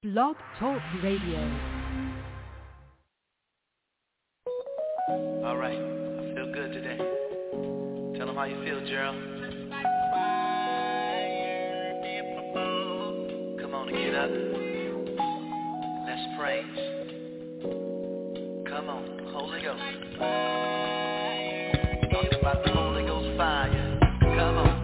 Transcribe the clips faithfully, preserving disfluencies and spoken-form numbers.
Blog Talk Radio. All right, I feel good today. Tell them how you feel, Gerald. Come on and get up. Let's praise. Come on, Holy Ghost. Talking about the Holy Ghost fire. Come on.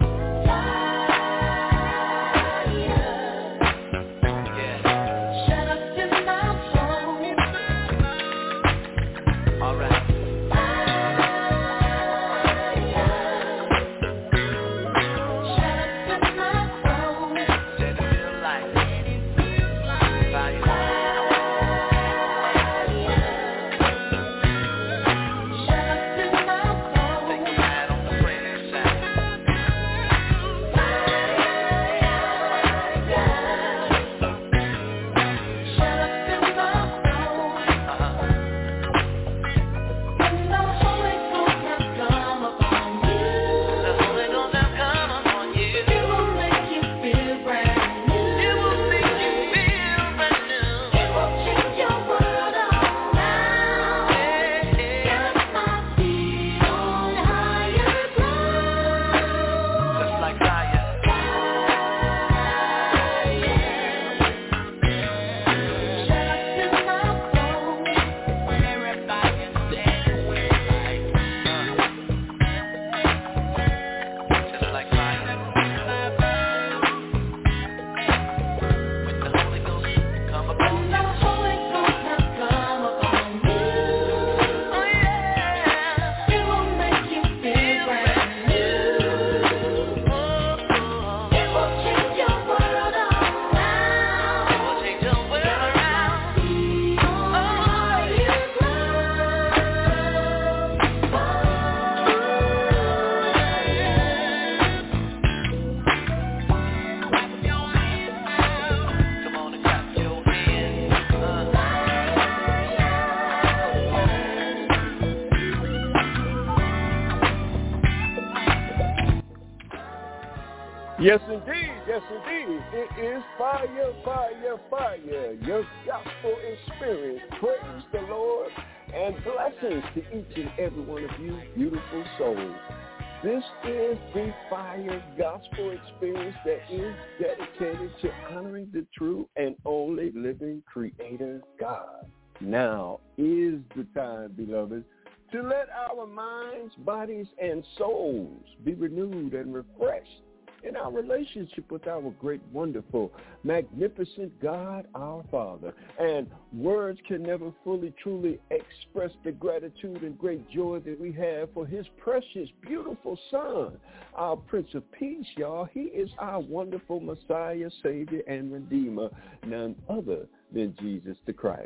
Yes, indeed. Yes, indeed. It is fire, fire, fire. Your gospel experience. Praise the Lord and blessings to each and every one of you beautiful souls. This is the fire gospel experience that is dedicated to honoring the true and only living creator God. Now is the time, beloved, to let our minds, bodies, and souls be renewed and refreshed in our relationship with our great, wonderful, magnificent God, our Father. And words can never fully, truly express the gratitude and great joy that we have for his precious, beautiful Son, our Prince of Peace, y'all. He is our wonderful Messiah, Savior, and Redeemer, none other than Jesus the Christ.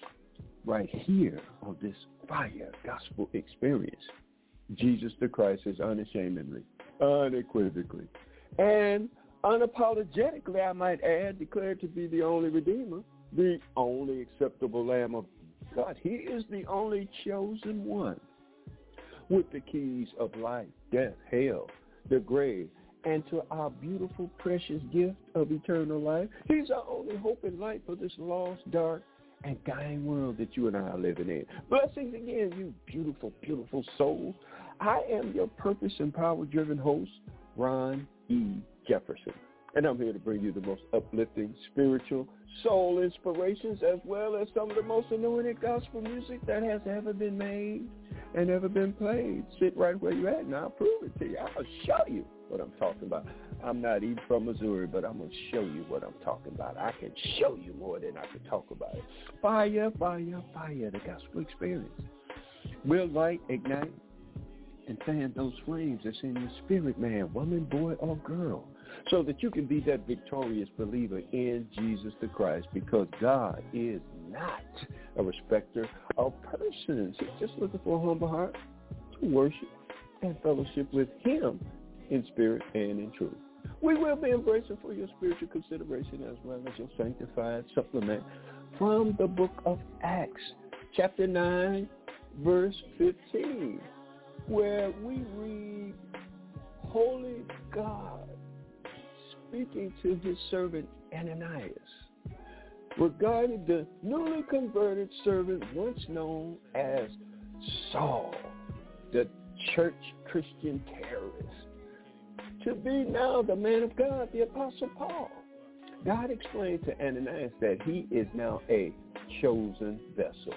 Right here on this fire gospel experience, Jesus the Christ is unashamedly, unequivocally, and unapologetically, I might add, declared to be the only Redeemer, the only acceptable Lamb of God. He is the only chosen one with the keys of life, death, hell, the grave, and to our beautiful, precious gift of eternal life. He's our only hope and light for this lost, dark, and dying world that you and I are living in. Blessings again, you beautiful, beautiful souls. I am your purpose and power-driven host, Ron E. Jefferson, and I'm here to bring you the most uplifting, spiritual, soul inspirations, as well as some of the most anointed gospel music that has ever been made and ever been played. Sit right where you're at, and I'll prove it to you. I'll show you what I'm talking about. I'm not even from Missouri, but I'm going to show you what I'm talking about. I can show you more than I can talk about it. Fire, fire, fire, the gospel experience. Will light ignite and fan those flames that's in your spirit, man, woman, boy, or girl, so that you can be that victorious believer in Jesus the Christ, because God is not a respecter of persons. He's just looking for a humble heart to worship and fellowship with him in spirit and in truth. We will be embracing for your spiritual consideration as well as your sanctified supplement from the book of Acts, chapter nine, verse fifteen, where we read, Holy God speaking to his servant Ananias, regarded the newly converted servant once known as Saul, the church Christian terrorist, to be now the man of God, the Apostle Paul. God explained to Ananias that he is now a chosen vessel.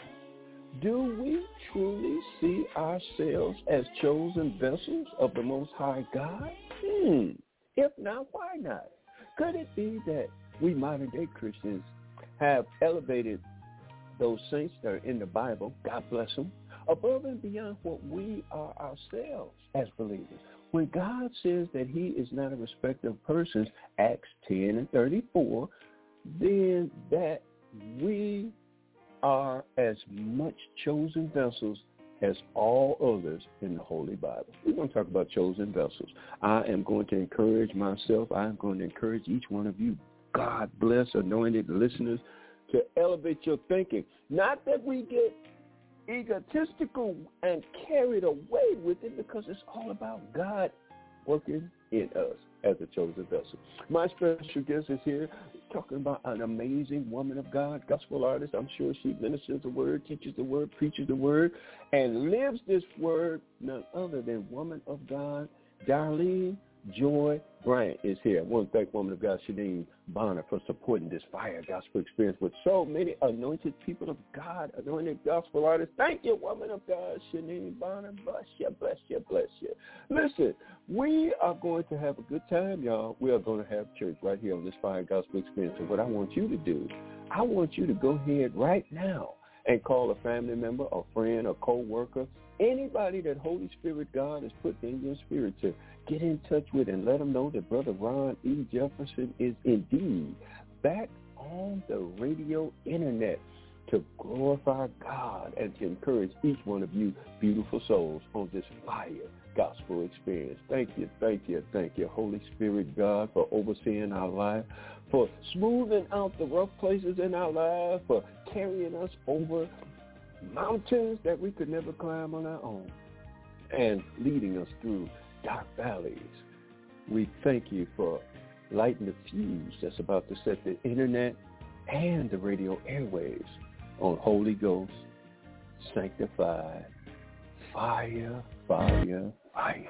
Do we truly see ourselves as chosen vessels of the Most High God? Hmm. If not, why not? Could it be that we modern-day Christians have elevated those saints that are in the Bible, God bless them, above and beyond what we are ourselves as believers? When God says that he is not a respecter of persons, Acts ten and thirty-four, then that we are as much chosen vessels as all others in the Holy Bible. We're going to talk about chosen vessels. I am going to encourage myself. I am going to encourage each one of you, God bless anointed listeners, to elevate your thinking. Not that we get egotistical and carried away with it, because it's all about God working in us as a chosen vessel. My special guest is here talking about an amazing woman of God, gospel artist. I'm sure she ministers the word, teaches the word, preaches the word, and lives this word, none other than woman of God, Darlene Joy Bryant is here. I want to thank woman of God, Shanine Bonner, for supporting this fire gospel experience with so many anointed people of God, anointed gospel artists. Thank you, woman of God, Shanine Bonner. Bless you, bless you, bless you. Listen, we are going to have a good time, y'all. We are going to have church right here on this fire gospel experience. And what I want you to do, I want you to go ahead right now and call a family member, a friend, a co-worker, anybody that Holy Spirit God has put in your spirit to get in touch with, and let them know that Brother Ron E. Jefferson is indeed back on the radio internet to glorify God and to encourage each one of you beautiful souls on this fire gospel experience. Thank you, thank you, thank you, Holy Spirit God, for overseeing our life, for smoothing out the rough places in our life, for carrying us over mountains that we could never climb on our own, and leading us through dark valleys. We thank you for lighting the fuse that's about to set the internet and the radio airwaves on Holy Ghost sanctified fire, fire, fire.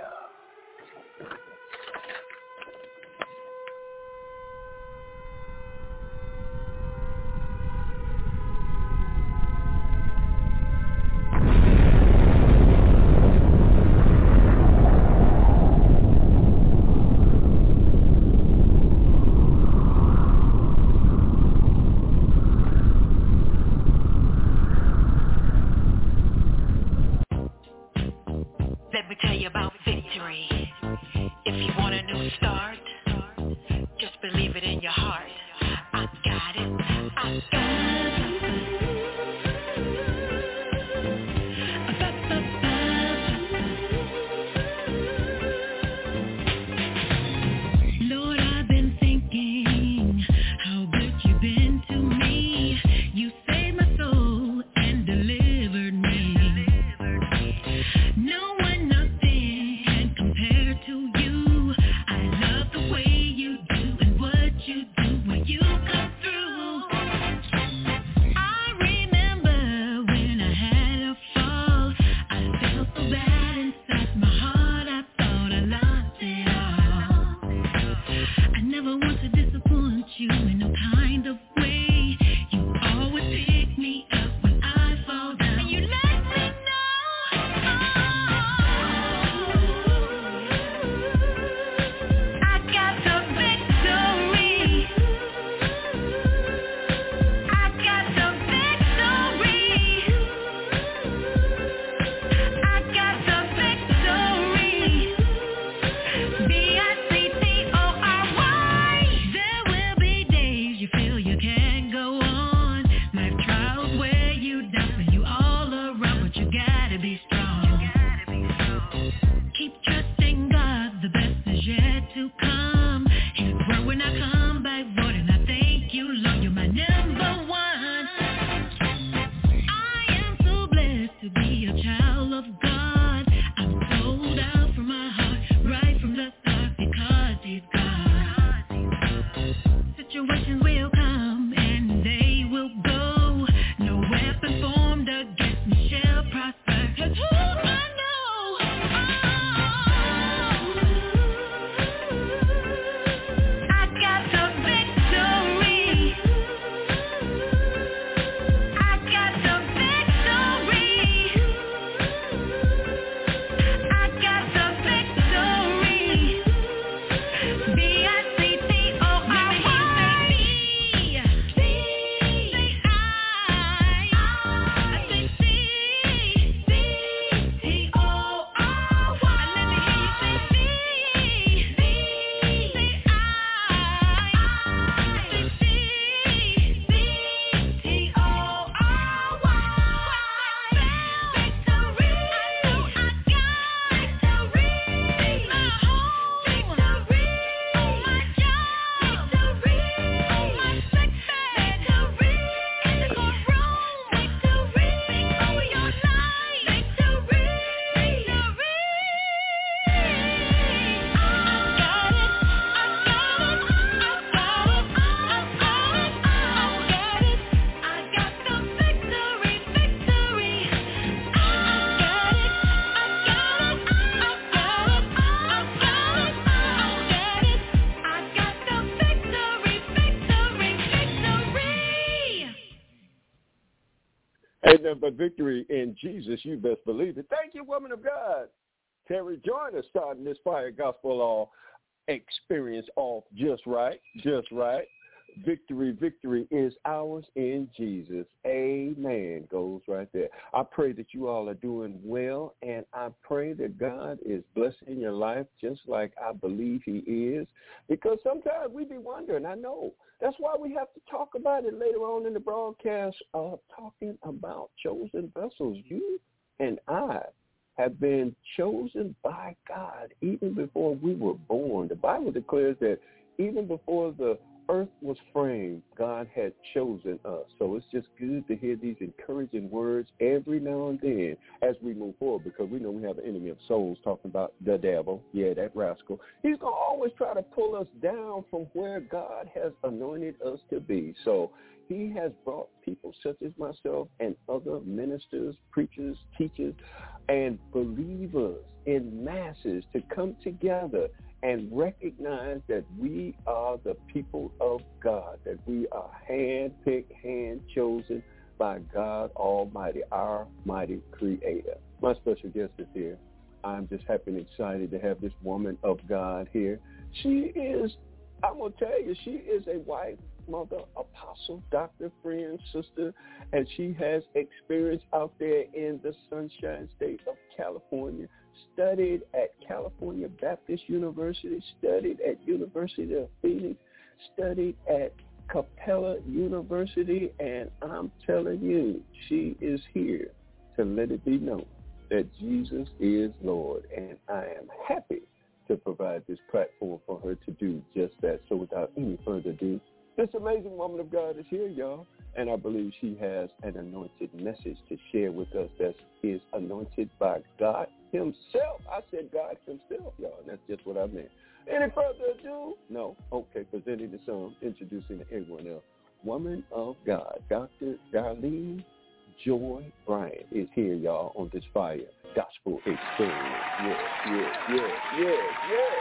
Let me tell you about fifty Ain't nothing but victory in Jesus. You best believe it. Thank you, woman of God. Terry, join us starting this Fire Gospel Law experience off just right, just right. Victory, victory is ours in Jesus. Amen. Goes right there. I pray that you all are doing well, and I pray that God is blessing your life just like I believe he is, because sometimes we be wondering, I know. That's why we have to talk about it later on in the broadcast, uh, talking about chosen vessels. You and I have been chosen by God even before we were born. The Bible declares that even before the earth was framed, God had chosen us. So it's just good to hear these encouraging words every now and then as we move forward, because we know we have an enemy of souls talking about the devil. Yeah, that rascal. He's going to always try to pull us down from where God has anointed us to be. So he has brought people such as myself and other ministers, preachers, teachers, and believers in masses to come together and recognize that we are the people of God, that we are hand-picked, hand-chosen by God Almighty, our mighty Creator. My special guest is here. I'm just happy and excited to have this woman of God here. She is, I'm going to tell you, she is a wife, mother, apostle, doctor, friend, sister, and she has experience out there in the Sunshine State of California, studied at California Baptist University, studied at University of Phoenix, studied at Capella University, and I'm telling you, she is here to let it be known that Jesus is Lord, and I am happy to provide this platform for her to do just that. So without any further ado, this amazing woman of God is here, y'all, and I believe she has an anointed message to share with us that is anointed by God himself. I said God himself, y'all, and that's just what I meant. Any further ado? No. Okay, presenting the song, introducing everyone else. Woman of God, Doctor Darlene Joy Bryant is here, y'all, on this Fire Gospel Experience. Yeah, yeah, yeah, yeah, yeah.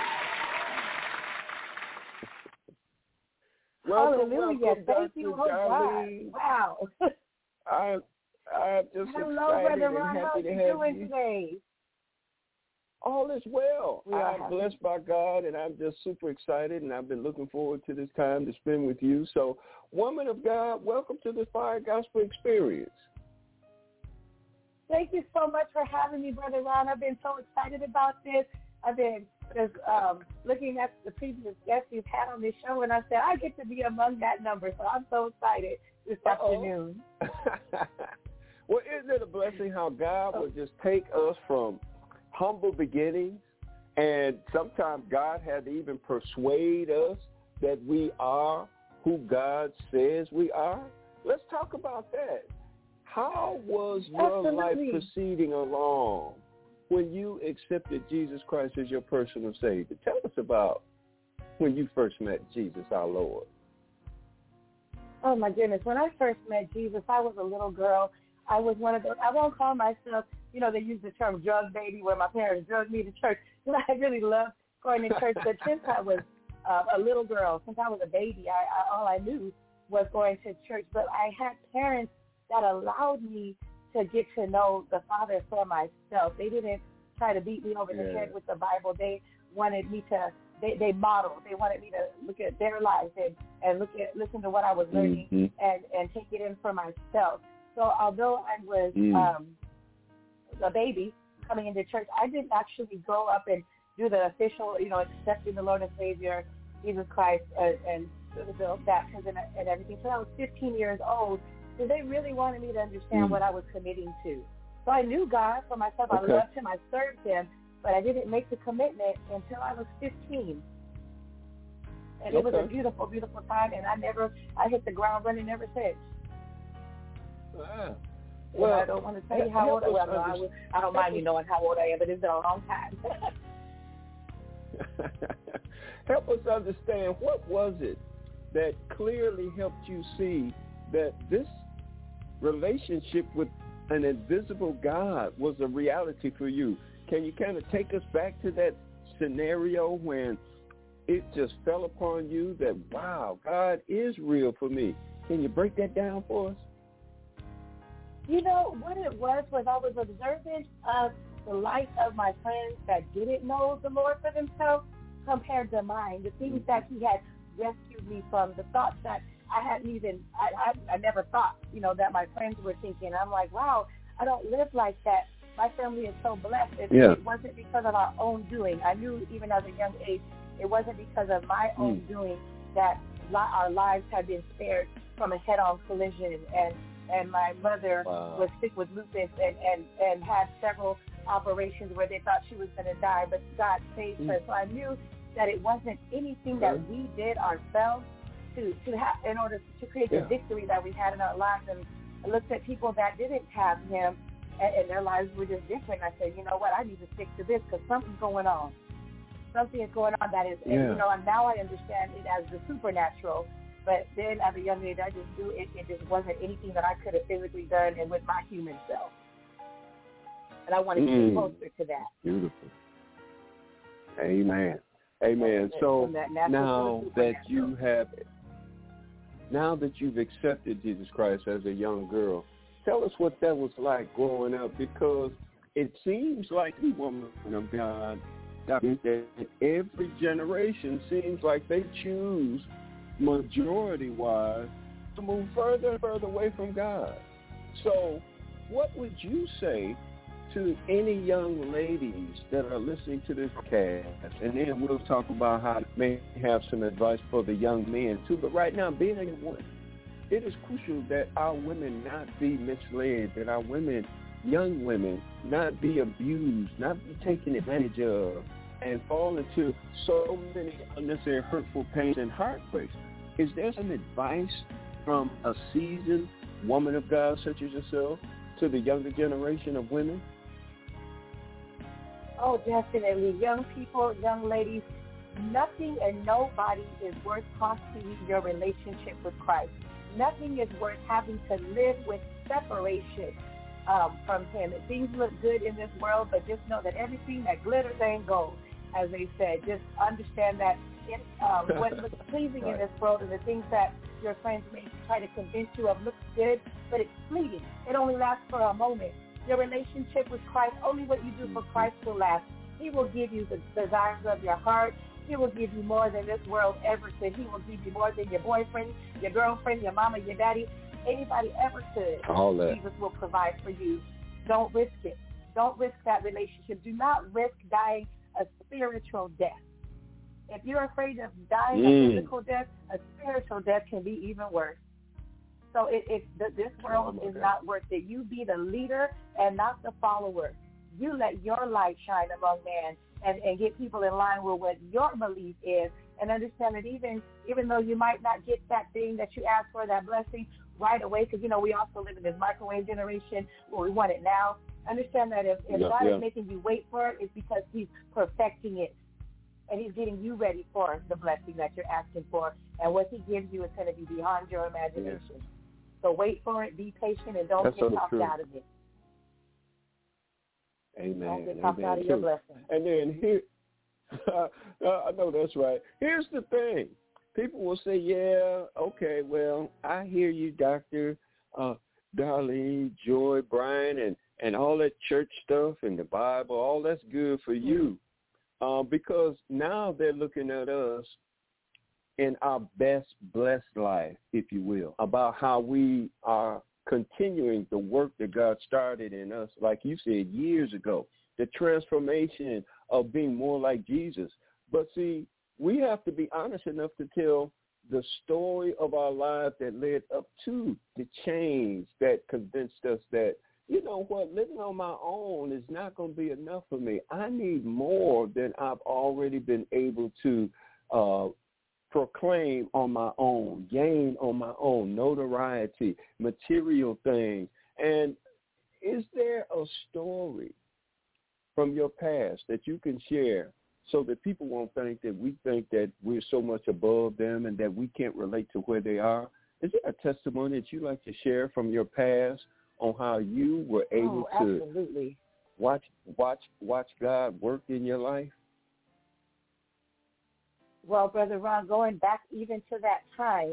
Welcome, Hallelujah. welcome, Thank you, oh God. Wow. I, I'm just Hello, excited Brother and Ron. How happy are to you have doing you. today? All is well. We are I'm happy. blessed by God, and I'm just super excited, and I've been looking forward to this time to spend with you. So, woman of God, welcome to the Fire Gospel Experience. Thank you so much for having me, Brother Ron. I've been so excited about this. I've been just um, looking at the previous guests you've had on this show, and I said, I get to be among that number, so I'm so excited this Uh-oh. afternoon. Well, isn't it a blessing how God will just take us from humble beginnings, and sometimes God had to even persuade us that we are who God says we are? Let's talk about that. How was your Absolutely. life proceeding along when you accepted Jesus Christ as your personal Savior? Tell us about when you first met Jesus, our Lord. Oh, my goodness. When I first met Jesus, I was a little girl. I was one of those, I won't call myself, you know, they use the term drug baby, where my parents drugged me to church. I really loved going to church. But since I was uh, a little girl, since I was a baby, I, I, all I knew was going to church. But I had parents that allowed me to get to know the Father for myself. They didn't try to beat me over yeah. the head with the Bible. They wanted me to, they, they modeled. They wanted me to look at their lives and, and look at, listen to what I was learning mm-hmm. and, and take it in for myself. So although I was mm. um, a baby coming into church, I didn't actually grow up and do the official, you know, accepting the Lord and Savior, Jesus Christ, uh, and the baptism and everything. So I was fifteen years old. So they really wanted me to understand mm. what I was committing to. So I knew God for myself. Okay. I loved him. I served him. But I didn't make the commitment until I was fifteen. And okay. it was a beautiful, beautiful time. And I never, I hit the ground running ever since. Wow. Well, I don't want to tell you how old I am. Well, no, I, I don't mind you knowing how old I am, but it's been a long time. Help us understand, what was it that clearly helped you see that this relationship with an invisible God was a reality for you? Can you kind of take us back to that scenario when it just fell upon you that, wow, God is real for me? Can you break that down for us? You know, what it was was I was observant of the life of my friends that didn't know the Lord for themselves compared to mine, the things that he had rescued me from, the thoughts that I hadn't even, I, I, I never thought, you know, that my friends were thinking. I'm like, wow, I don't live like that. My family is so blessed. It, Yeah. it wasn't because of our own doing. I knew even as a young age, it wasn't because of my own Mm. doing that li- our lives had been spared from a head-on collision. And, and my mother Wow. was sick with lupus and, and, and had several operations where they thought she was going to die, but God saved Mm. her. So I knew that it wasn't anything that Okay. we did ourselves to, to have in order to create Yeah. the victory that we had in our lives. And I looked at people that didn't have him, and, and their lives were just different. I said, you know what, I need to stick to this because something's going on. Something is going on that is, Yeah. and, you know, and now I understand it as the supernatural. But then at a young age, I just knew it, it just wasn't anything that I could have physically done and with my human self. And I wanted to Mm. get closer to that. Beautiful. Amen. Amen. From So that natural now to the that you have, now that you've accepted Jesus Christ as a young girl, tell us what that was like growing up, because it seems like the woman of God, that every generation seems like they choose, majority-wise, to move further and further away from God. So what would you say to any young ladies that are listening to this cast? And then we'll talk about how to may have some advice for the young men too. But right now, being a woman, it is crucial that our women not be misled, that our women, young women, not be abused, not be taken advantage of, and fall into so many unnecessary hurtful pains and heartbreaks. Is there some advice from a seasoned woman of God such as yourself to the younger generation of women? Oh, definitely. Young people, young ladies, nothing and nobody is worth costing you your relationship with Christ. Nothing is worth having to live with separation um, from him. Things look good in this world, but just know that everything that glitters ain't gold, as they said. Just understand that it, um, what looks pleasing Right. in this world and the things that your friends may try to convince you of looks good, but it's fleeting. It only lasts for a moment. Your relationship with Christ, only what you do for Christ will last. He will give you the desires of your heart. He will give you more than this world ever could. He will give you more than your boyfriend, your girlfriend, your mama, your daddy, anybody ever could. All that. Jesus will provide for you. Don't risk it. Don't risk that relationship. Do not risk dying a spiritual death. If you're afraid of dying Mm. a physical death, a spiritual death can be even worse. So it, it, th- this world Oh, is God. not worth it. You be the leader and not the follower. You let your light shine among man and, and get people in line with what your belief is, and understand that even even though you might not get that thing that you asked for, that blessing, right away, because, you know, we also live in this microwave generation where we want it now. Understand that if, if Yeah, God yeah. is making you wait for it, it's because he's perfecting it. And he's getting you ready for the blessing that you're asking for. And what he gives you is going to be beyond your imagination. Yes. So wait for it, be patient, and don't That's get so talked true. out of it. Amen. Don't get talked Amen. out of your too. blessing. And then here, I know that's right. Here's the thing. People will say, yeah, okay, well, I hear you, Doctor Uh, Darlene, Joy, Brian, and, and all that church stuff and the Bible, all that's good for you. Um, because now they're looking at us in our best blessed life, if you will, about how we are continuing the work that God started in us, like you said, years ago, the transformation of being more like Jesus. But see, we have to be honest enough to tell the story of our life that led up to the change that convinced us that, you know what, living on my own is not going to be enough for me. I need more than I've already been able to uh, proclaim on my own, gain on my own, notoriety, material things. And is there a story from your past that you can share so that people won't think that we think that we're so much above them and that we can't relate to where they are? Is there a testimony that you'd like to share from your past on how you were able oh, to absolutely. watch watch watch God work in your life? Well, Brother Ron, going back even to that time,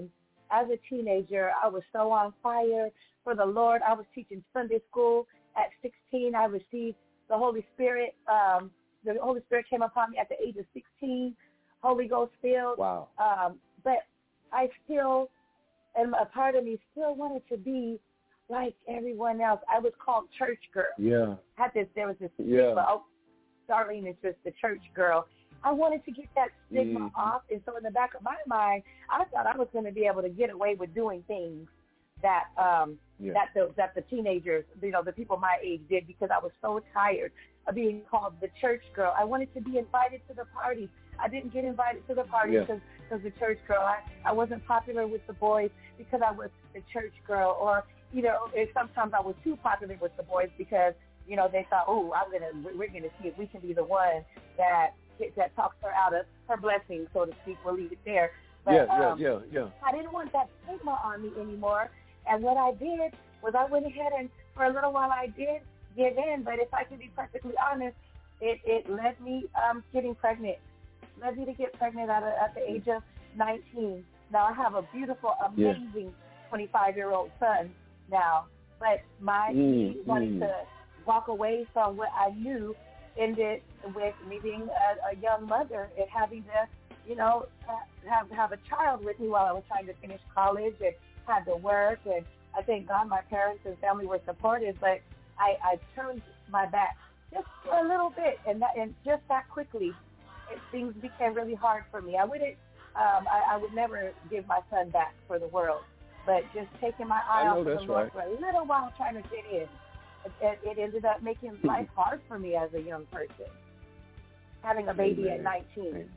as a teenager, I was so on fire for the Lord. I was teaching Sunday school. At sixteen, I received the Holy Spirit. Um, the Holy Spirit came upon me at the age of sixteen, Holy Ghost filled. Wow. Um, but I still, and a part of me still wanted to be like everyone else. I was called church girl. Yeah. Had this, there was this Yeah. stigma. Oh, Darlene is just the church girl. I wanted to get that stigma Mm-hmm. off, and so in the back of my mind, I thought I was going to be able to get away with doing things that um, Yeah. that the that the teenagers, you know, the people my age did, because I was so tired of being called the church girl. I wanted to be invited to the parties. I didn't get invited to the parties because Yeah. the church girl. I, I wasn't popular with the boys because I was the church girl, or you know, and sometimes I was too popular with the boys because you know they thought, oh, I'm gonna we're gonna see if we can be the one that that talks her out of her blessing, so to speak. We'll leave it there. But, yeah, yeah, um, yeah, yeah. I didn't want that stigma on me anymore. And what I did was I went ahead and for a little while I did give in. But if I can be perfectly honest, it, it led me um, getting pregnant. Led me to get pregnant at, a, at the age of nineteen. Now I have a beautiful, amazing twenty-five-year-old son now. But my Mm, he wanted mm. to walk away from what I knew ended with me being a, a young mother and having to, you know, have have a child with me while I was trying to finish college and had to work. And I thank God my parents and family were supportive, but I, I turned my back just for a little bit, and that, and just that quickly, it, things became really hard for me. I wouldn't, um, I, I would never give my son back for the world, but just taking my eye off of the Lord right. for a little while trying to fit in, it, it, it ended up making life hard for me as a young person, having a baby Amen. at nineteen. Amen.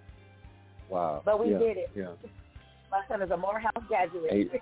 Wow. But we yeah. did it. Yeah. My son is a Morehouse graduate. Hey.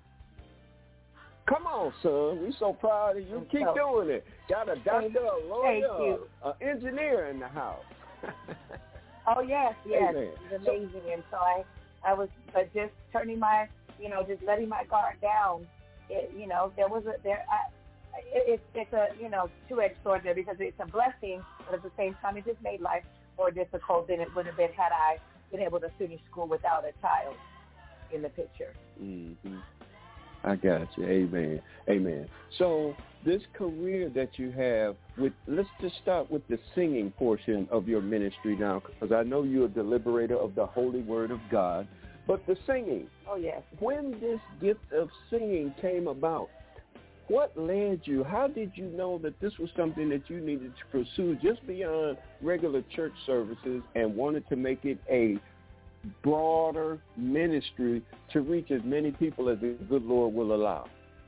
Come on, son. We're so proud of you. And Keep so, doing it. Got a doctor, a lawyer, an engineer in the house. Oh, yes, yes. Amen. He's amazing. So, and so I, I was but just turning my, you know, just letting my guard down. It, you know, there was a, there, I, it, it's a, you know, two-edged sword there because it's a blessing, but at the same time it just made life more difficult than it would have been had I been able to finish school without a child in the picture. Mm-hmm. I got you. Amen. Amen. So this career that you have, with let's just start with the singing portion of your ministry now, because I know you're a deliberator of the Holy Word of God. But the singing, oh yes, when this gift of singing came about, what led you? How did you know that this was something that you needed to pursue just beyond regular church services and wanted to make it a broader ministry to reach as many people as the good Lord will allow?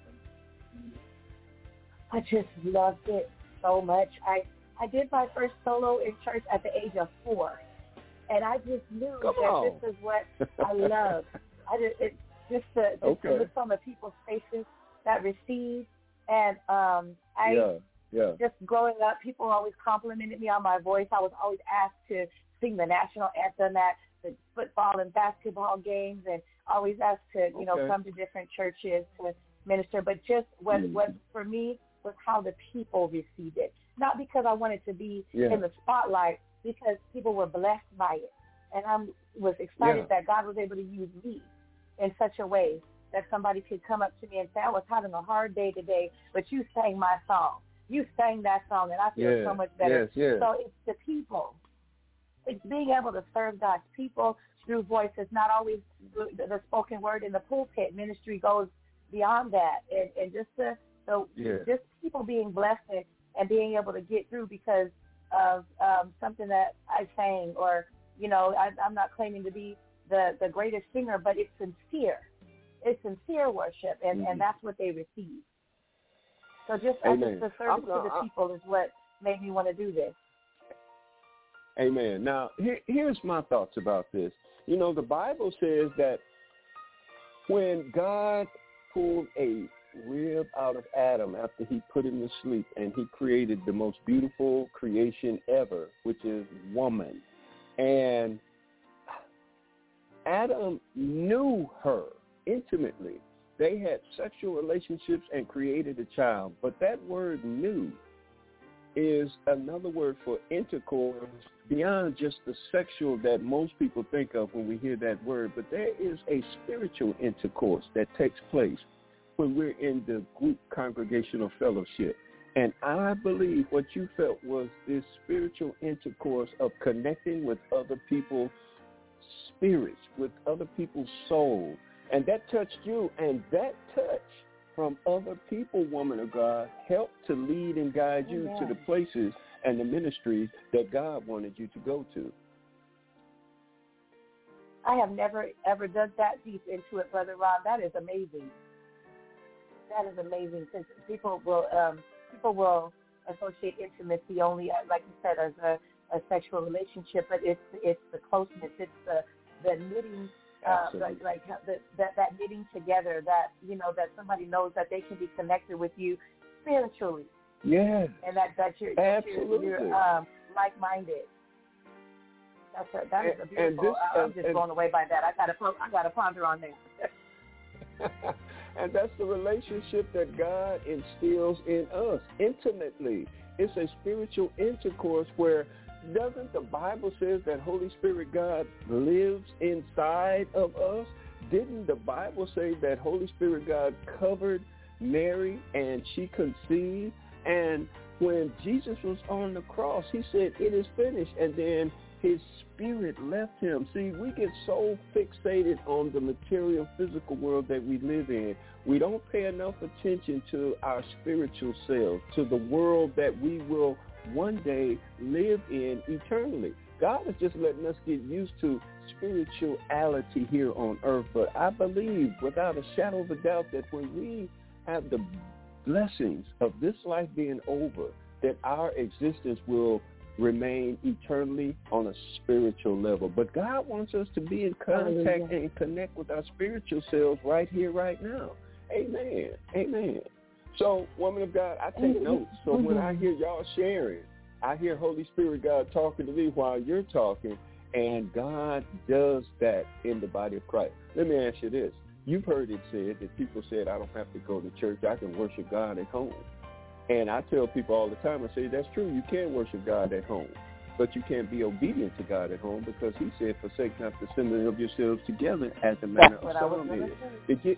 I just loved it so much. I, I did my first solo in church at the age of four, and I just knew Come that on. this is what I love. I just, it, just to, just Okay. to look on the people's faces that received, and um, I yeah, yeah. just growing up, people always complimented me on my voice. I was always asked to sing the national anthem at the football and basketball games, and always asked to, you know, Okay. come to different churches to minister. But just what, Mm. what for me was how the people received it. Not because I wanted to be Yeah. in the spotlight, because people were blessed by it. And I was excited Yeah. that God was able to use me in such a way that somebody could come up to me and say, I was having a hard day today, but you sang my song. You sang that song, and I feel Yeah. so much better. Yes, yes. So it's the people. It's being able to serve God's people through voices, not always the, the spoken word in the pulpit. Ministry goes beyond that. And, and just the, so Yeah. just people being blessed and, and being able to get through because of um, something that I sang, or, you know, I, I'm not claiming to be the, the greatest singer, but it's sincere. It's sincere worship, and, Mm-hmm. and that's what they receive. So just, I Amen. just the service I'm, to the I, people is what made me want to do this. Amen. Now, here, here's my thoughts about this. You know, the Bible says that when God pulled a rib out of Adam after he put him to sleep, and he created the most beautiful creation ever, which is woman. And Adam knew her intimately. They had sexual relationships and created a child. But that word "knew" is another word for intercourse beyond just the sexual that most people think of when we hear that word, but there is a spiritual intercourse that takes place when we're in the group congregational fellowship. And I believe what you felt was this spiritual intercourse of connecting with other people's spirits, with other people's souls. And that touched you, and that touch from other people, woman of God, helped to lead and guide you Amen. To the places and the ministries that God wanted you to go to. I have never, ever dug that deep into it, Brother Ron. That is amazing. That is amazing, since people will um, people will associate intimacy only, like you said, as a, a sexual relationship, but it's it's the closeness, it's the, the knitting, uh, like, like the, that, that knitting together, that, you know, that somebody knows that they can be connected with you spiritually. Yeah. And that, that you're, that you're, you're um, like-minded. That's a, that is a beautiful, this, uh, I'm just and, blown away by that. I gotta, I gotta ponder on that. And that's the relationship that God instills in us intimately. It's a spiritual intercourse where, doesn't the Bible say that Holy Spirit God lives inside of us? Didn't the Bible say that Holy Spirit God covered Mary and she conceived? And when Jesus was on the cross, he said, it is finished. And then his spirit left him. See, we get so fixated on the material, physical world that we live in. We don't pay enough attention to our spiritual selves, to the world that we will one day live in eternally. God is just letting us get used to spirituality here on earth. But I believe without a shadow of a doubt that when we have the blessings of this life being over, that our existence will remain eternally on a spiritual level. But God wants us to be in contact Hallelujah. And connect with our spiritual selves right here, right now. Amen. Amen. So, woman of God, I take mm-hmm. notes. So mm-hmm. when I hear y'all sharing, I hear Holy Spirit God talking to me while you're talking, and God does that in the body of Christ. Let me ask you this. You've heard it said that people said, I don't have to go to church. I can worship God at home. And I tell people all the time, I say, that's true. You can worship God at home, but you can't be obedient to God at home because he said, forsake not the assembling of yourselves together as the manner of some is. The, gi-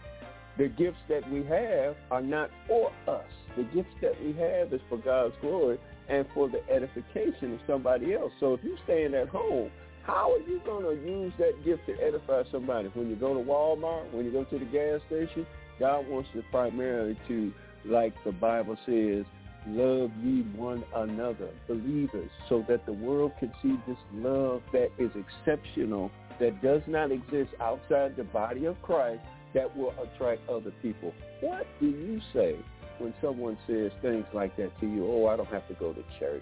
the gifts that we have are not for us. The gifts that we have is for God's glory and for the edification of somebody else. So if you're staying at home, how are you going to use that gift to edify somebody? When you go to Walmart, when you go to the gas station, God wants you primarily to, like the Bible says, love ye one another, believers, so that the world can see this love that is exceptional, that does not exist outside the body of Christ, that will attract other people. What do you say when someone says things like that to you? Oh, I don't have to go to church.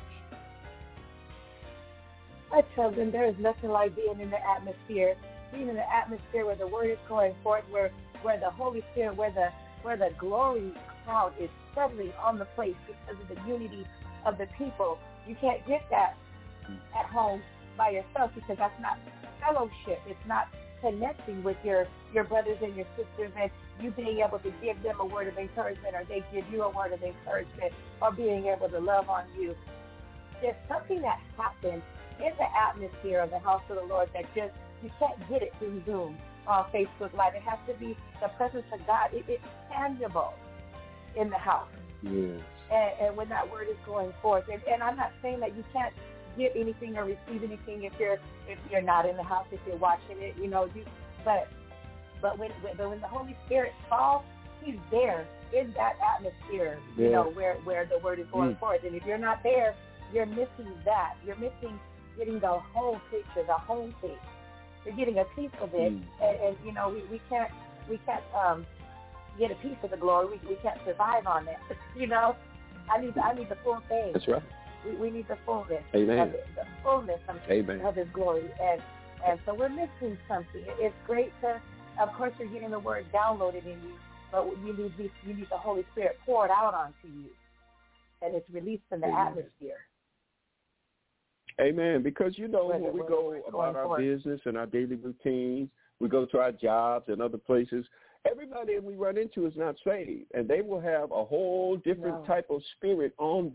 I tell them there is nothing like being in the atmosphere, being in the atmosphere where the word is going forth, where where the Holy Spirit, where the where the glory cloud is settling on the place because of the unity of the people. You can't get that at home by yourself because that's not fellowship. It's not connecting with your, your brothers and your sisters and you being able to give them a word of encouragement or they give you a word of encouragement or being able to love on you. There's something that happens in the atmosphere of the house of the Lord that just, you can't get it through Zoom on Facebook Live. It has to be the presence of God. It, it's tangible in the house. Yes. And, and when that word is going forth. And, and I'm not saying that you can't get anything or receive anything if you're if you're not in the house, if you're watching it, you know, you, but but when, when when the Holy Spirit falls, he's there in that atmosphere, you yeah. know, where, where the word is going mm. forth. And if you're not there, you're missing that. You're missing getting the whole picture, the whole thing. You're getting a piece of it, mm. and, and you know we, we can't we can't um, get a piece of the glory. We, we can't survive on that. You know, I need I need the full thing. That's right. We, we need the fullness. Amen. Of it, the fullness of, Amen. of His glory, and and so we're missing something. It's great to, of course, you're getting the word downloaded in you, but you need this, you need the Holy Spirit poured out onto you, and it's released in the Amen. Atmosphere. Amen. Because, you know, when we go about our business and our daily routines, we go to our jobs and other places, everybody that we run into is not saved, and they will have a whole different no. type of spirit on them.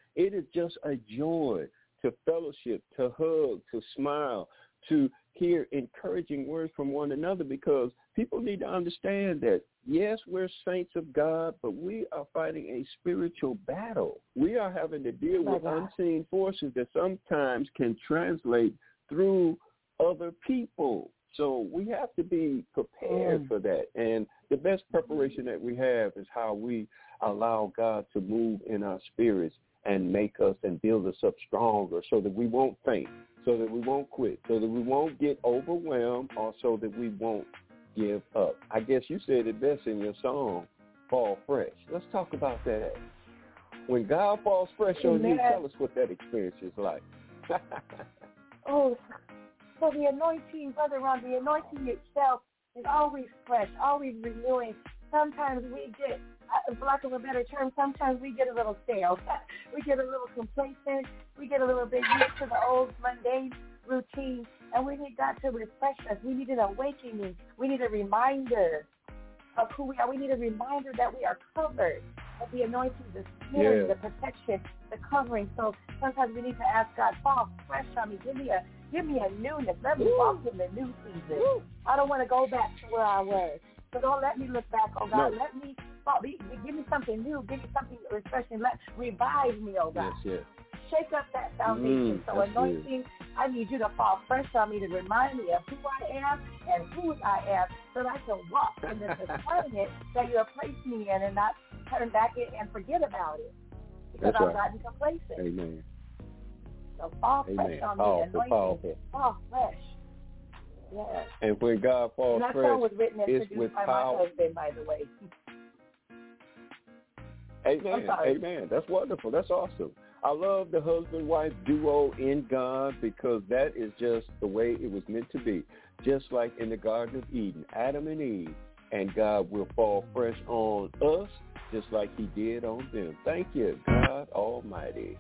It is just a joy to fellowship, to hug, to smile, to hear encouraging words from one another, because people need to understand that, yes, we're saints of God, but we are fighting a spiritual battle. We are having to deal with unseen forces that sometimes can translate through other people. So we have to be prepared mm. for that. And the best preparation that we have is how we allow God to move in our spirits and make us and build us up stronger, so that we won't faint, so that we won't quit, so that we won't get overwhelmed, or so that we won't give up. I guess you said it best in your song, Fall Fresh. Let's talk about that. When God falls fresh on you, tell us what that experience is like. Oh, so the anointing, Brother Ron, the anointing itself is always fresh, always renewing. Sometimes we get, for lack of a better term, sometimes we get a little stale. We get a little complacent. We get a little bit used to the old mundane routine, and we need God to refresh us. We need an awakening. We need a reminder of who we are. We need a reminder that we are covered, of the anointing, the healing, yeah. the protection, the covering. So sometimes we need to ask God, fall fresh on me. Give me a give me a newness. Let me Woo. walk in the new season. Woo. I don't want to go back to where I was. So don't let me look back, oh God. No. Let me fall, be, give me something new. Give me something refreshing. Let revive me, oh God. Yes, yes. Shake up that foundation. Mm, so anointing, good. I need you to fall fresh on me to remind me of who I am and whose I am, so that I can walk in this assignment that you have placed me in, and not turn back in and forget about it, because That's I've right. gotten complacent. Amen. So fall Amen. fresh on powerful, me, anointing. Powerful. Fall fresh. Yes. And when God falls and that fresh, song was written and it's produced with by power. my husband, by the way. Amen. Amen. That's wonderful. That's awesome. I love the husband-wife duo in God, because that is just the way it was meant to be. Just like in the Garden of Eden, Adam and Eve, and God will fall fresh on us just like he did on them. Thank you, God Almighty.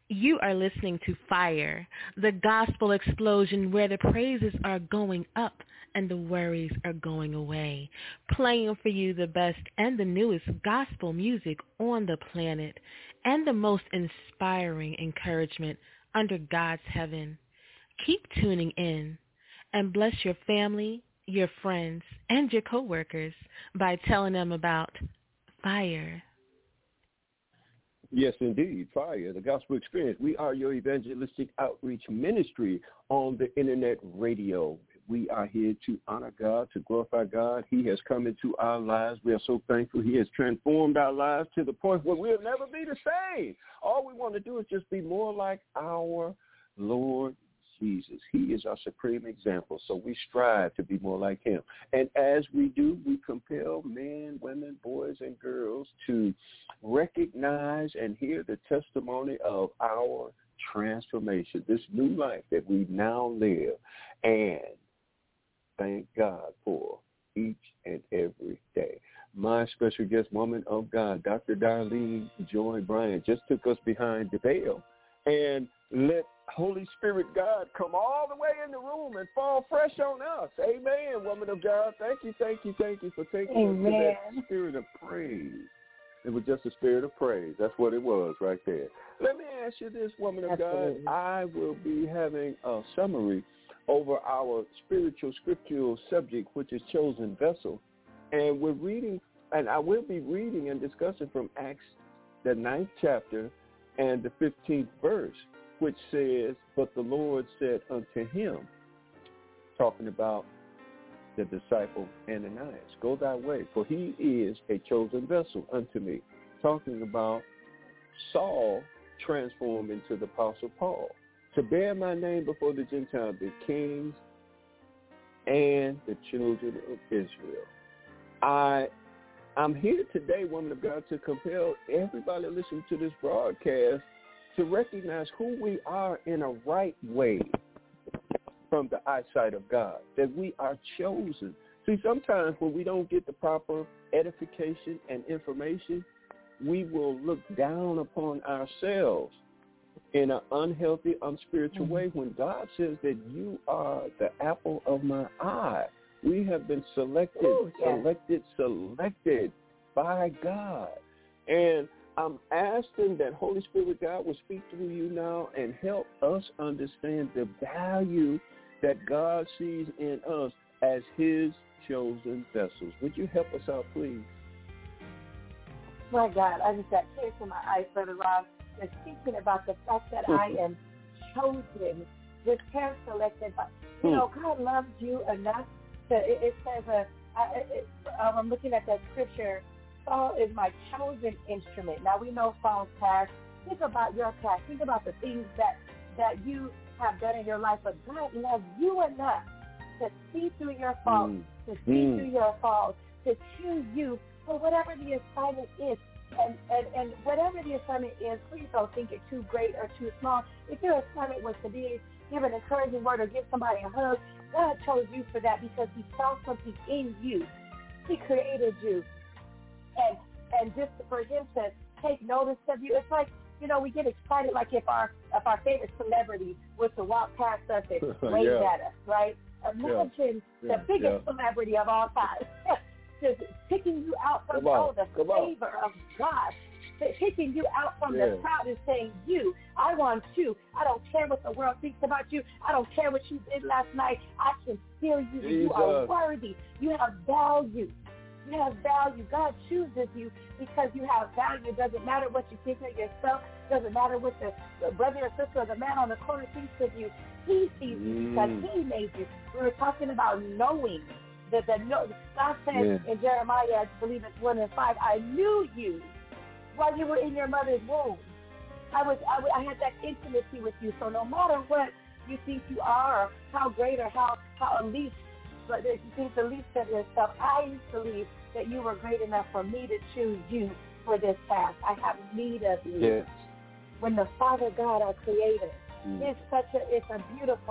You are listening to Fire, the gospel explosion where the praises are going up and the worries are going away. Playing for you the best and the newest gospel music on the planet and the most inspiring encouragement under God's heaven. Keep tuning in and bless your family, your friends, and your coworkers by telling them about Fire. Yes, indeed. Fire, the gospel experience. We are your evangelistic outreach ministry on the internet radio. We are here to honor God, to glorify God. He has come into our lives. We are so thankful. He has transformed our lives to the point where we'll never be the same. All we want to do is just be more like our Lord Jesus. He is our supreme example, so we strive to be more like him. And as we do, we compel men, women, boys, and girls to recognize and hear the testimony of our transformation, this new life that we now live, and thank God for each and every day. My special guest woman of God, Doctor Darlene Joy Bryant, just took us behind the veil and let Holy Spirit God come all the way in the room and fall fresh on us. Amen, woman of God. Thank you, thank you, thank you for taking Amen. us to that spirit of praise. It was just a spirit of praise. That's what it was right there. Let me ask you this, woman of Absolutely. God. I will be having a summary over our spiritual scriptural subject, which is chosen vessel. And we're reading, and I will be reading and discussing from Acts, the ninth chapter, and the fifteenth verse, which says, but the Lord said unto him, talking about the disciple Ananias, go thy way, for he is a chosen vessel unto me. Talking about Saul transformed into the Apostle Paul, to bear my name before the Gentiles, the kings and the children of Israel. I I'm here today, woman of God, to compel everybody listening to this broadcast to recognize who we are in a right way from the eyesight of God, that we are chosen. See, sometimes when we don't get the proper edification and information, we will look down upon ourselves in an unhealthy, unspiritual mm-hmm. way when God says that you are the apple of my eye. We have been selected, Ooh, yes. selected, selected by God. And I'm asking that Holy Spirit God will speak through you now and help us understand the value that God sees in us as his chosen vessels. Would you help us out, please? My God, I just got tears in my eyes, Brother Rob, just thinking about the fact that I am chosen, just hand-selected. But, you know, God loves you enough. It, it says, uh, I, it, um, I'm looking at that scripture, Saul is my chosen instrument. Now, we know Saul's past. Think about your past. Think about the things that, that you have done in your life. But God loves you enough to see through your faults, mm. to see mm. through your faults, to choose you for whatever the assignment is. And, and, and whatever the assignment is, please don't think it's too great or too small. If your assignment was to be give an encouraging word or give somebody a hug, God chose you for that because he saw something in you. He created you. And and just for him to take notice of you, it's like, you know, we get excited like if our if our favorite celebrity was to walk past us and wave yeah. at us, right? Imagine yeah. the yeah. biggest yeah. celebrity of all time just picking you out from oh, the Come favor on. of God. Picking you out from yeah. the crowd and saying, you, I want you. I don't care what the world thinks about you. I don't care what you did last night. I can feel you. Jesus. You are worthy. You have value. You have value. God chooses you because you have value. It doesn't matter what you think of yourself. It doesn't matter what the, the brother or sister or the man on the corner thinks of you. He sees mm. you because he made you. We were talking about knowing. That the, God said yeah. in Jeremiah, I believe it's one and five, I knew you while you were in your mother's womb. I was, I, I had that intimacy with you. So no matter what you think you are, or how great or how how elite, but if you think the least of yourself, I believe that you were great enough for me to choose you for this task. I have need of you. Yes. When the Father God, our Creator, mm. is such a, it's a beautiful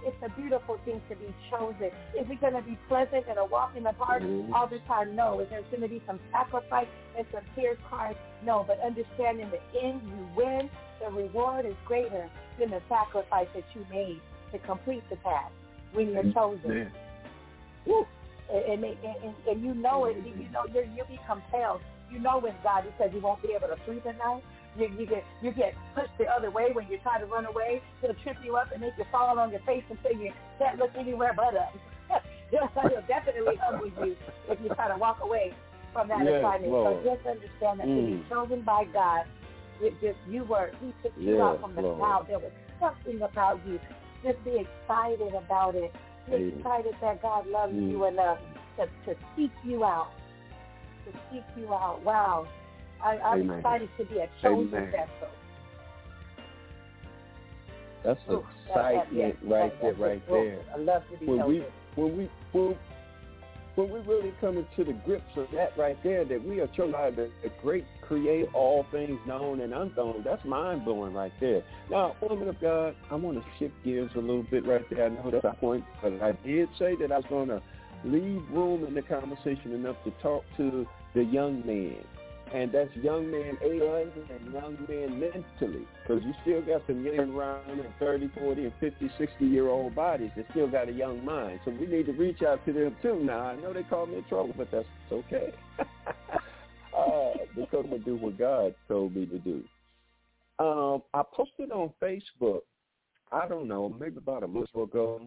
It's a beautiful thing to be chosen. Is it going to be pleasant and a walk in the park mm-hmm. all the time? No. Is there going to be some sacrifice and some tears crying? No. But understand in the end, you win. The reward is greater than the sacrifice that you made to complete the task when you're chosen. Woo. And, and, and, and you know it. You know you're, you'll be compelled. You know when God says you won't be able to sleep at night. You, you get you get pushed the other way when you try to run away. It'll trip you up and make you fall on your face until you can't look anywhere but up. It'll definitely humble you if you try to walk away from that yes, assignment. Lord. So just understand that mm. to be chosen by God, it just you were He took you yes, out from the cloud. There was something about you. Just be excited about it. Be Amen. excited that God loves mm. you enough to, to seek you out. To seek you out. Wow. I, I'm Amen. excited to be a chosen Amen. vessel. That's Ooh, excitement that, that, right that, there, right there. I love to be when chosen. We, when we when, when we really come into the grips of that right there, that we are chosen by the, the great creator, all things known and unknown, that's mind blowing right there. Now, woman of God, I want to shift gears a little bit right there. I know that's a point, but I did say that I was going to leave room in the conversation enough to talk to the young men. And that's young men age and young men mentally, because you still got some young around in thirty, forty, and fifty, sixty-year-old bodies that still got a young mind. So we need to reach out to them, too. Now, I know they call me in trouble, but that's okay. uh, because I do what God told me to do. Um, I posted on Facebook, I don't know, maybe about a month ago,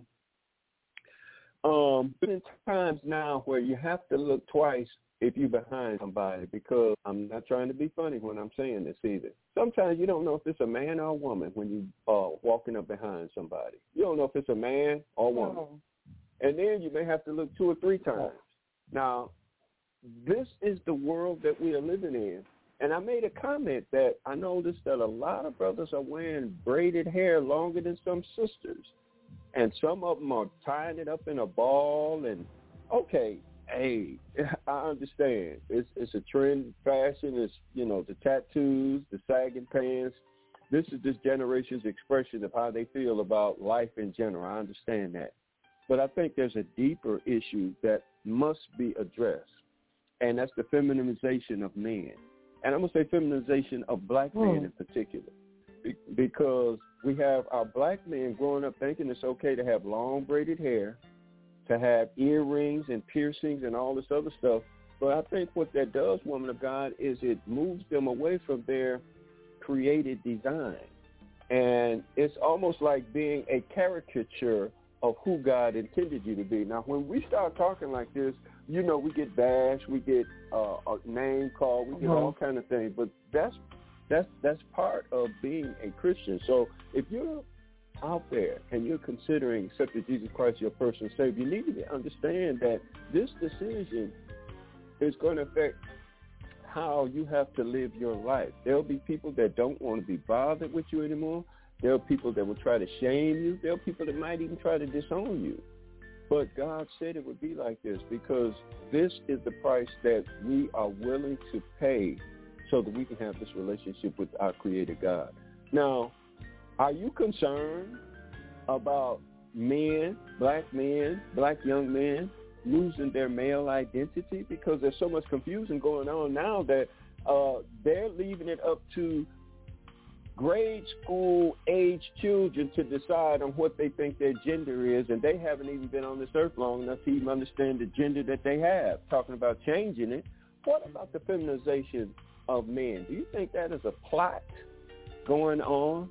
um, been times now where you have to look twice if you're behind somebody, because I'm not trying to be funny when I'm saying this either. Sometimes you don't know if it's a man or a woman when you are uh, walking up behind somebody. You don't know if it's a man or a woman. Oh. And then you may have to look two or three times. Now, this is the world that we are living in. And I made a comment that I noticed that a lot of brothers are wearing braided hair longer than some sisters. And some of them are tying it up in a ball. And, okay, hey, I understand. It's it's a trend, fashion. It's, you know, the tattoos, the sagging pants. This is this generation's expression of how they feel about life in general. I understand that. But I think there's a deeper issue that must be addressed, and that's the feminization of men. And I'm going to say feminization of black mm. men in particular, be- because we have our black men growing up thinking it's okay to have long braided hair, to have earrings and piercings and all this other stuff. But I think what that does, woman of God, is it moves them away from their created design. And it's almost like being a caricature of who God intended you to be. Now, when we start talking like this, you know, we get bashed, we get uh, a name called, we get mm-hmm. all kind of things. But that's that's that's part of being a Christian. So if you're out there and you're considering accepting Jesus Christ your personal Savior, you need to understand that this decision is going to affect how you have to live your life. There'll be people that don't want to be bothered with you anymore. There'll be people that will try to shame you. There'll be people that might even try to disown you. But God said it would be like this, because this is the price that we are willing to pay so that we can have this relationship with our Creator God. Now, are you concerned about men, black men, black young men, losing their male identity? Because there's so much confusion going on now that uh, they're leaving it up to grade school age children to decide on what they think their gender is, and they haven't even been on this earth long enough to even understand the gender that they have. Talking about changing it. What about the feminization of men? Do you think that is a plot going on?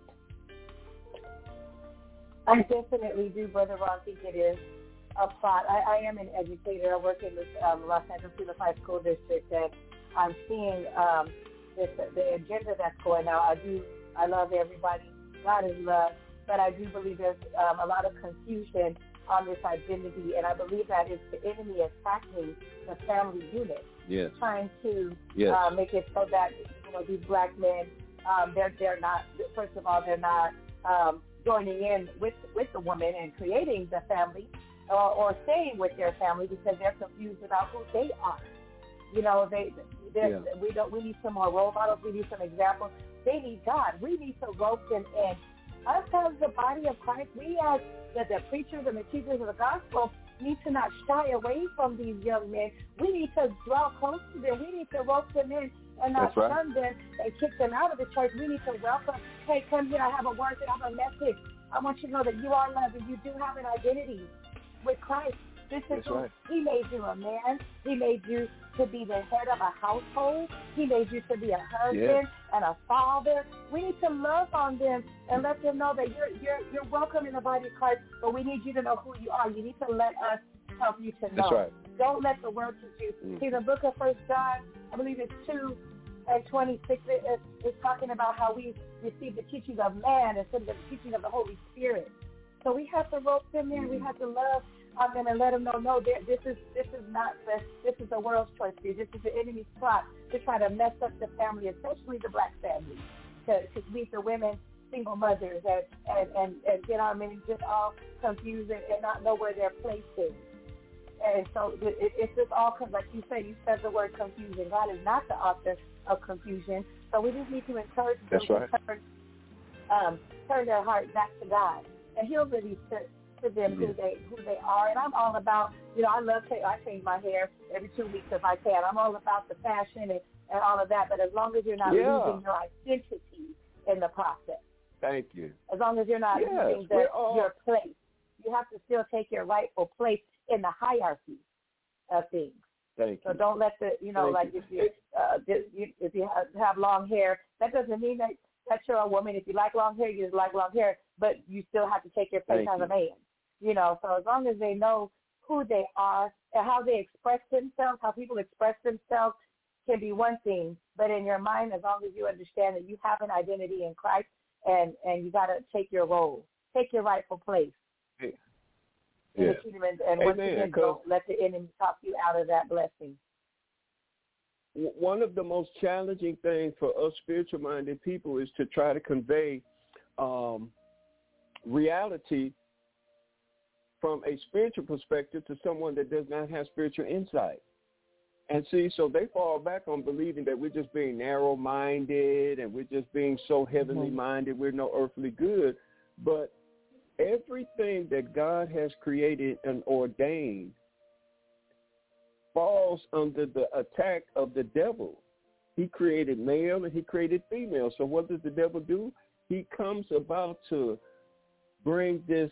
I definitely do, Brother Ron, think it is a plot. I, I am an educator. I work in the um, Los Angeles Unified School District, and I'm seeing um, this, the agenda that's going out. I do. I love everybody. God is love, but I do believe there's um, a lot of confusion on this identity, and I believe that it's the enemy attacking the family unit, yes. trying to yes. uh, make it so that, you know, these black men, um, they're they're not. First of all, they're not. Um, joining in with with the woman and creating the family, or, or staying with their family, because they're confused about who they are. You know, they yeah. we don't. We need some more role models. We need some examples. They need God. We need to rope them in us as the body of Christ, we as the, the preachers and the teachers of the gospel need to not shy away from these young men. We need to draw close to them. We need to rope them in and not right. shun them and kick them out of the church. We need to welcome, hey, come here, I have a word, I have a message. I want you to know that you are loved and you do have an identity with Christ. This is That's who right. He made you a man. He made you to be the head of a household. He made you to be a husband Yes. and a father. We need to love on them and let them know that you're you're you're welcome in the body of Christ, but we need you to know who you are. You need to let us help you to know. That's right. Don't let the world teach you. Mm. See, the book of First John, I believe it's two and twenty-six, it, it, it's talking about how we receive the teaching of man instead of the teaching of the Holy Spirit. So we have to rope them in. We have to love on them and let them know, no, this is this is not the this is the world's choice for you. This is the enemy's plot to try to mess up the family, especially the black family, to, to meet the women, single mothers, and, and, and, and get our men just all confused and, and not know where their place is. And so it, it's just all, like you say, you said the word confusion. God is not the author of confusion. So we just need to encourage them That's right. to turn, um, turn their heart back to God. And He'll release to, to them Yeah. who they who they are. And I'm all about, you know, I love, I change my hair every two weeks if I can. I'm all about the fashion and, and all of that. But as long as you're not Yeah. losing your identity in the process. Thank you. As long as you're not Yes, losing the, we're all- your place. You have to still take your rightful place in the hierarchy of things. Thank So you. don't let the, you know, Thank like you. if you, uh, if you have, have long hair, that doesn't mean that, that you're a woman. If you like long hair, you just like long hair, but you still have to take your place Thank as you. a man. You know, so as long as they know who they are and how they express themselves, how people express themselves can be one thing, but in your mind, as long as you understand that you have an identity in Christ and, and you got to take your role, take your rightful place. Yeah. in Yeah. the kingdom, and, and once Amen, again, 'cause- don't let the enemy talk you out of that blessing. W- One of the most challenging things for us spiritual-minded people is to try to convey um, reality from a spiritual perspective to someone that does not have spiritual insight. And see, so they fall back on believing that we're just being narrow-minded and we're just being so heavenly minded, we're no earthly good. But everything that God has created and ordained falls under the attack of the devil. He created male and he created female. So what does the devil do? He comes about to bring this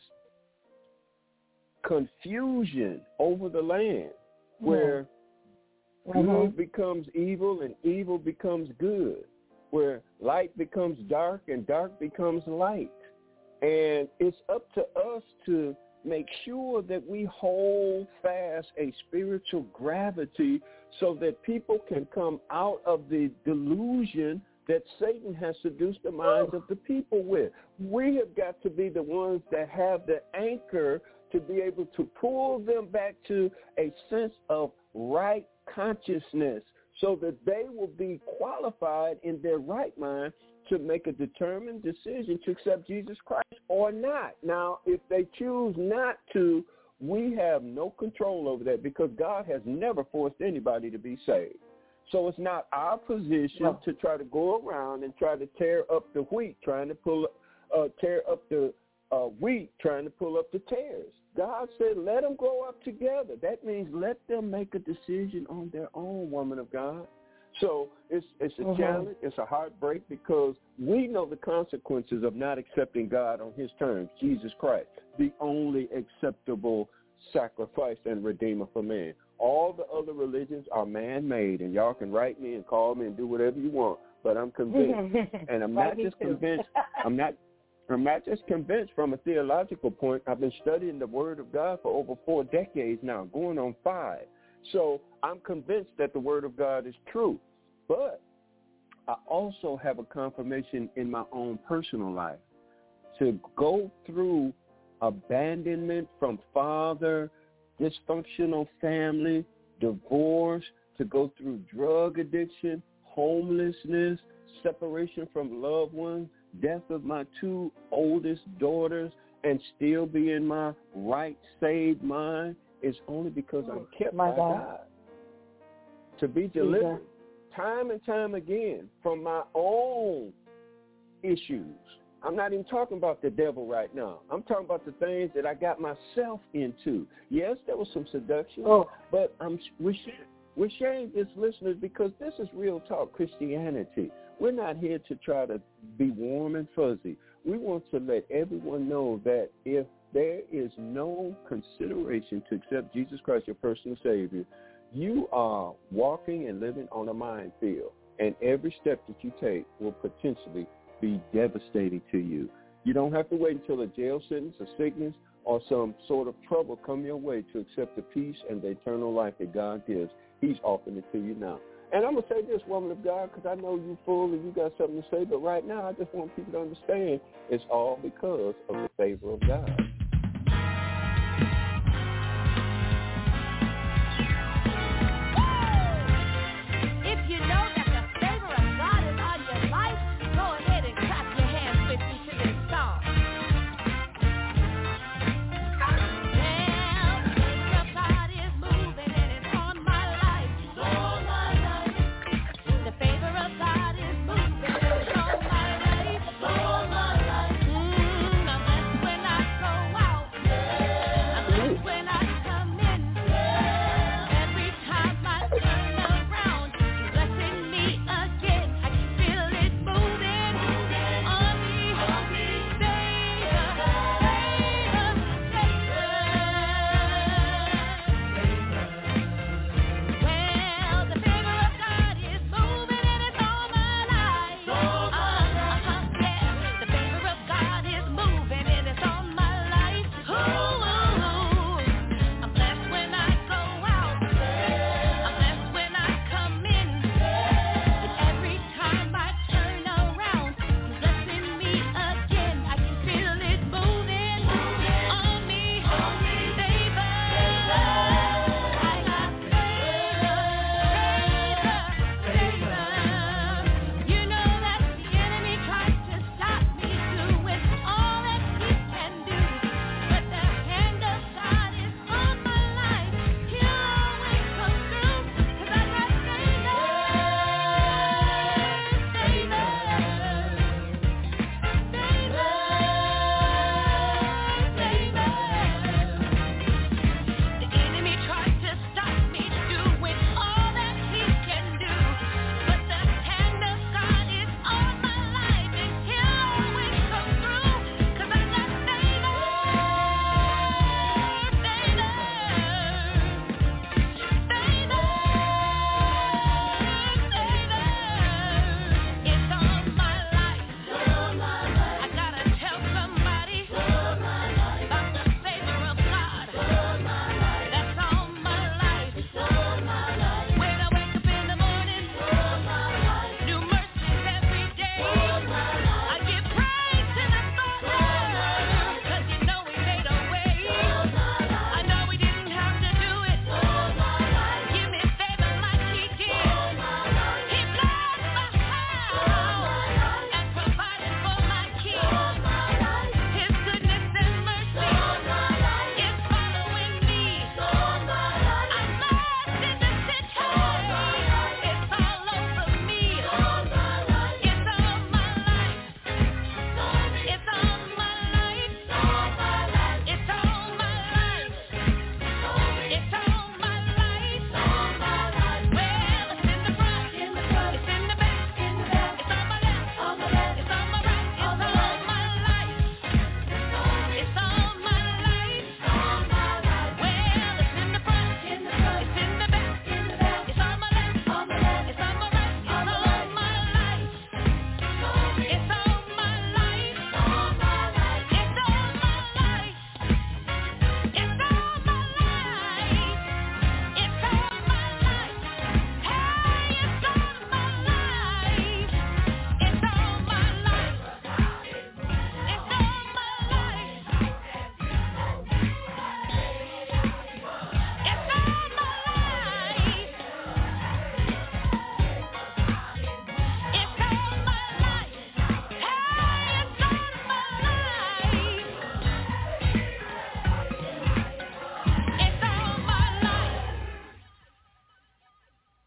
confusion over the land where Mm-hmm. good becomes evil and evil becomes good, where light becomes dark and dark becomes light. And it's up to us to make sure that we hold fast a spiritual gravity so that people can come out of the delusion that Satan has seduced the minds of the people with. We have got to be the ones that have the anchor to be able to pull them back to a sense of right consciousness so that they will be qualified in their right mind to make a determined decision to accept Jesus Christ or not. Now, if they choose not to, we have no control over that because God has never forced anybody to be saved. So it's not our position No. to try to go around and try to tear up the wheat, trying to pull, uh, tear up the uh, wheat, trying to pull up the tares. God said, let them grow up together. That means let them make a decision on their own, woman of God. So it's it's a Mm-hmm. challenge. It's a heartbreak because we know the consequences of not accepting God on his terms, Jesus Christ, the only acceptable sacrifice and redeemer for man. All the other religions are man-made, and y'all can write me and call me and do whatever you want, but I'm convinced. And I'm Right, not me just too. convinced. I'm not I'm not just convinced from a theological point. I've been studying the Word of God for over four decades now, going on five. So I'm convinced that the Word of God is true. But I also have a confirmation in my own personal life to go through abandonment from father, dysfunctional family, divorce, to go through drug addiction, homelessness, separation from loved ones, death of my two oldest daughters, and still be in my right saved mind is only because I'm kept My by God. God. To be delivered time and time again from my own issues, I'm not even talking about the devil right now. I'm talking about the things that I got myself into. Yes, there was some seduction, oh. but I'm, we're, we're sharing this, listeners, because this is real talk Christianity. We're not here to try to be warm and fuzzy. We want to let everyone know that if there is no consideration to accept Jesus Christ, your personal Savior, you are walking and living on a minefield, and every step that you take will potentially be devastating to you. You don't have to wait until a jail sentence, a sickness, or some sort of trouble come your way to accept the peace and the eternal life that God gives. He's offering it to you now. And I'm going to say this, woman of God, because I know you full and you got something to say, but right now I just want people to understand it's all because of the favor of God. When I go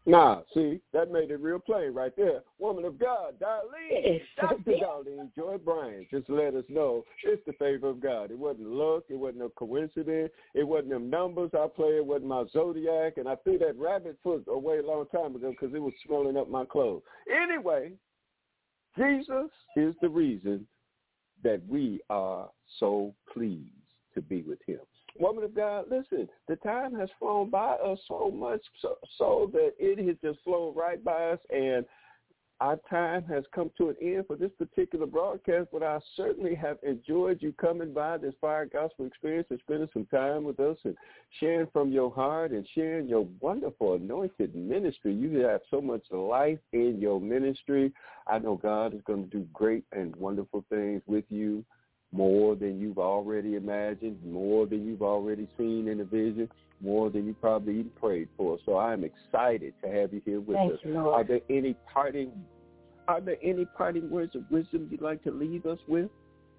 Nah, see, that made it real plain right there. Woman of God, Darlene, Doctor Darlene Joy Bryant, just let us know it's the favor of God. It wasn't luck. It wasn't a coincidence. It wasn't them numbers I played. It wasn't my zodiac. And I threw that rabbit foot away a long time ago because it was smelling up my clothes. Anyway, Jesus is the reason that we are so pleased to be with him. Woman of God, listen, the time has flown by us so much so, so that it has just flown right by us, and our time has come to an end for this particular broadcast, but I certainly have enjoyed you coming by this Fire Gospel Experience and spending some time with us and sharing from your heart and sharing your wonderful anointed ministry. You have so much life in your ministry. I know God is going to do great and wonderful things with you, more than you've already imagined, more than you've already seen in a vision, more than you probably even prayed for. So I'm excited to have you here with Thank us. You, Lord. Are there any parting Are there any parting words of wisdom you'd like to leave us with?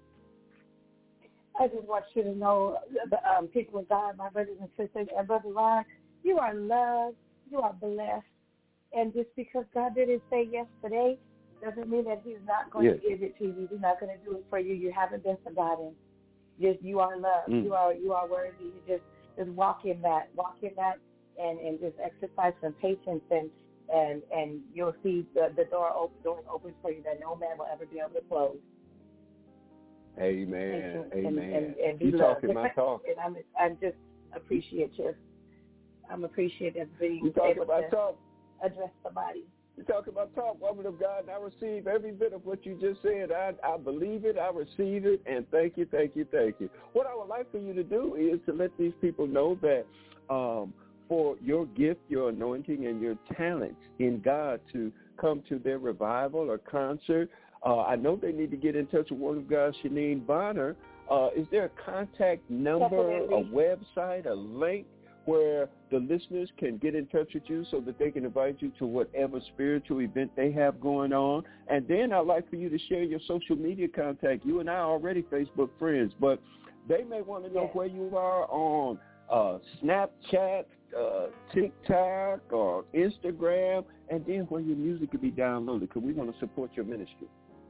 I just want you to know, the um, people of God, my brothers and sisters, and Brother Ron, you are loved, you are blessed, and just because God didn't say yes today doesn't mean that he's not going yes. to give it to you. He's not going to do it for you. You haven't been forgotten. Just you are loved. Mm. You are you are worthy. You just just walk in that, walk in that, and, and just exercise some patience, and and and you'll see the, the door open, doors open for you that no man will ever be able to close. Amen. And, Amen. And, and, and be you loved. talking my talk. And I'm I'm just appreciative. I'm appreciative of being you talking able about to talk. address somebody. You talking about talk, woman of God, and I receive every bit of what you just said. I, I believe it, I receive it, and thank you, thank you, thank you. What I would like for you to do is to let these people know that um, for your gift, your anointing, and your talents in God to come to their revival or concert, uh, I know they need to get in touch with Woman of God, Shanine Bonner. Uh, is there a contact number, Definitely. a website, a link where the listeners can get in touch with you so that they can invite you to whatever spiritual event they have going on? And then I'd like for you to share your social media contact. You and I are already Facebook friends, but they may want to know yes. where you are on uh, Snapchat, uh, TikTok, or Instagram, and then where your music could be downloaded, because we want to support your ministry.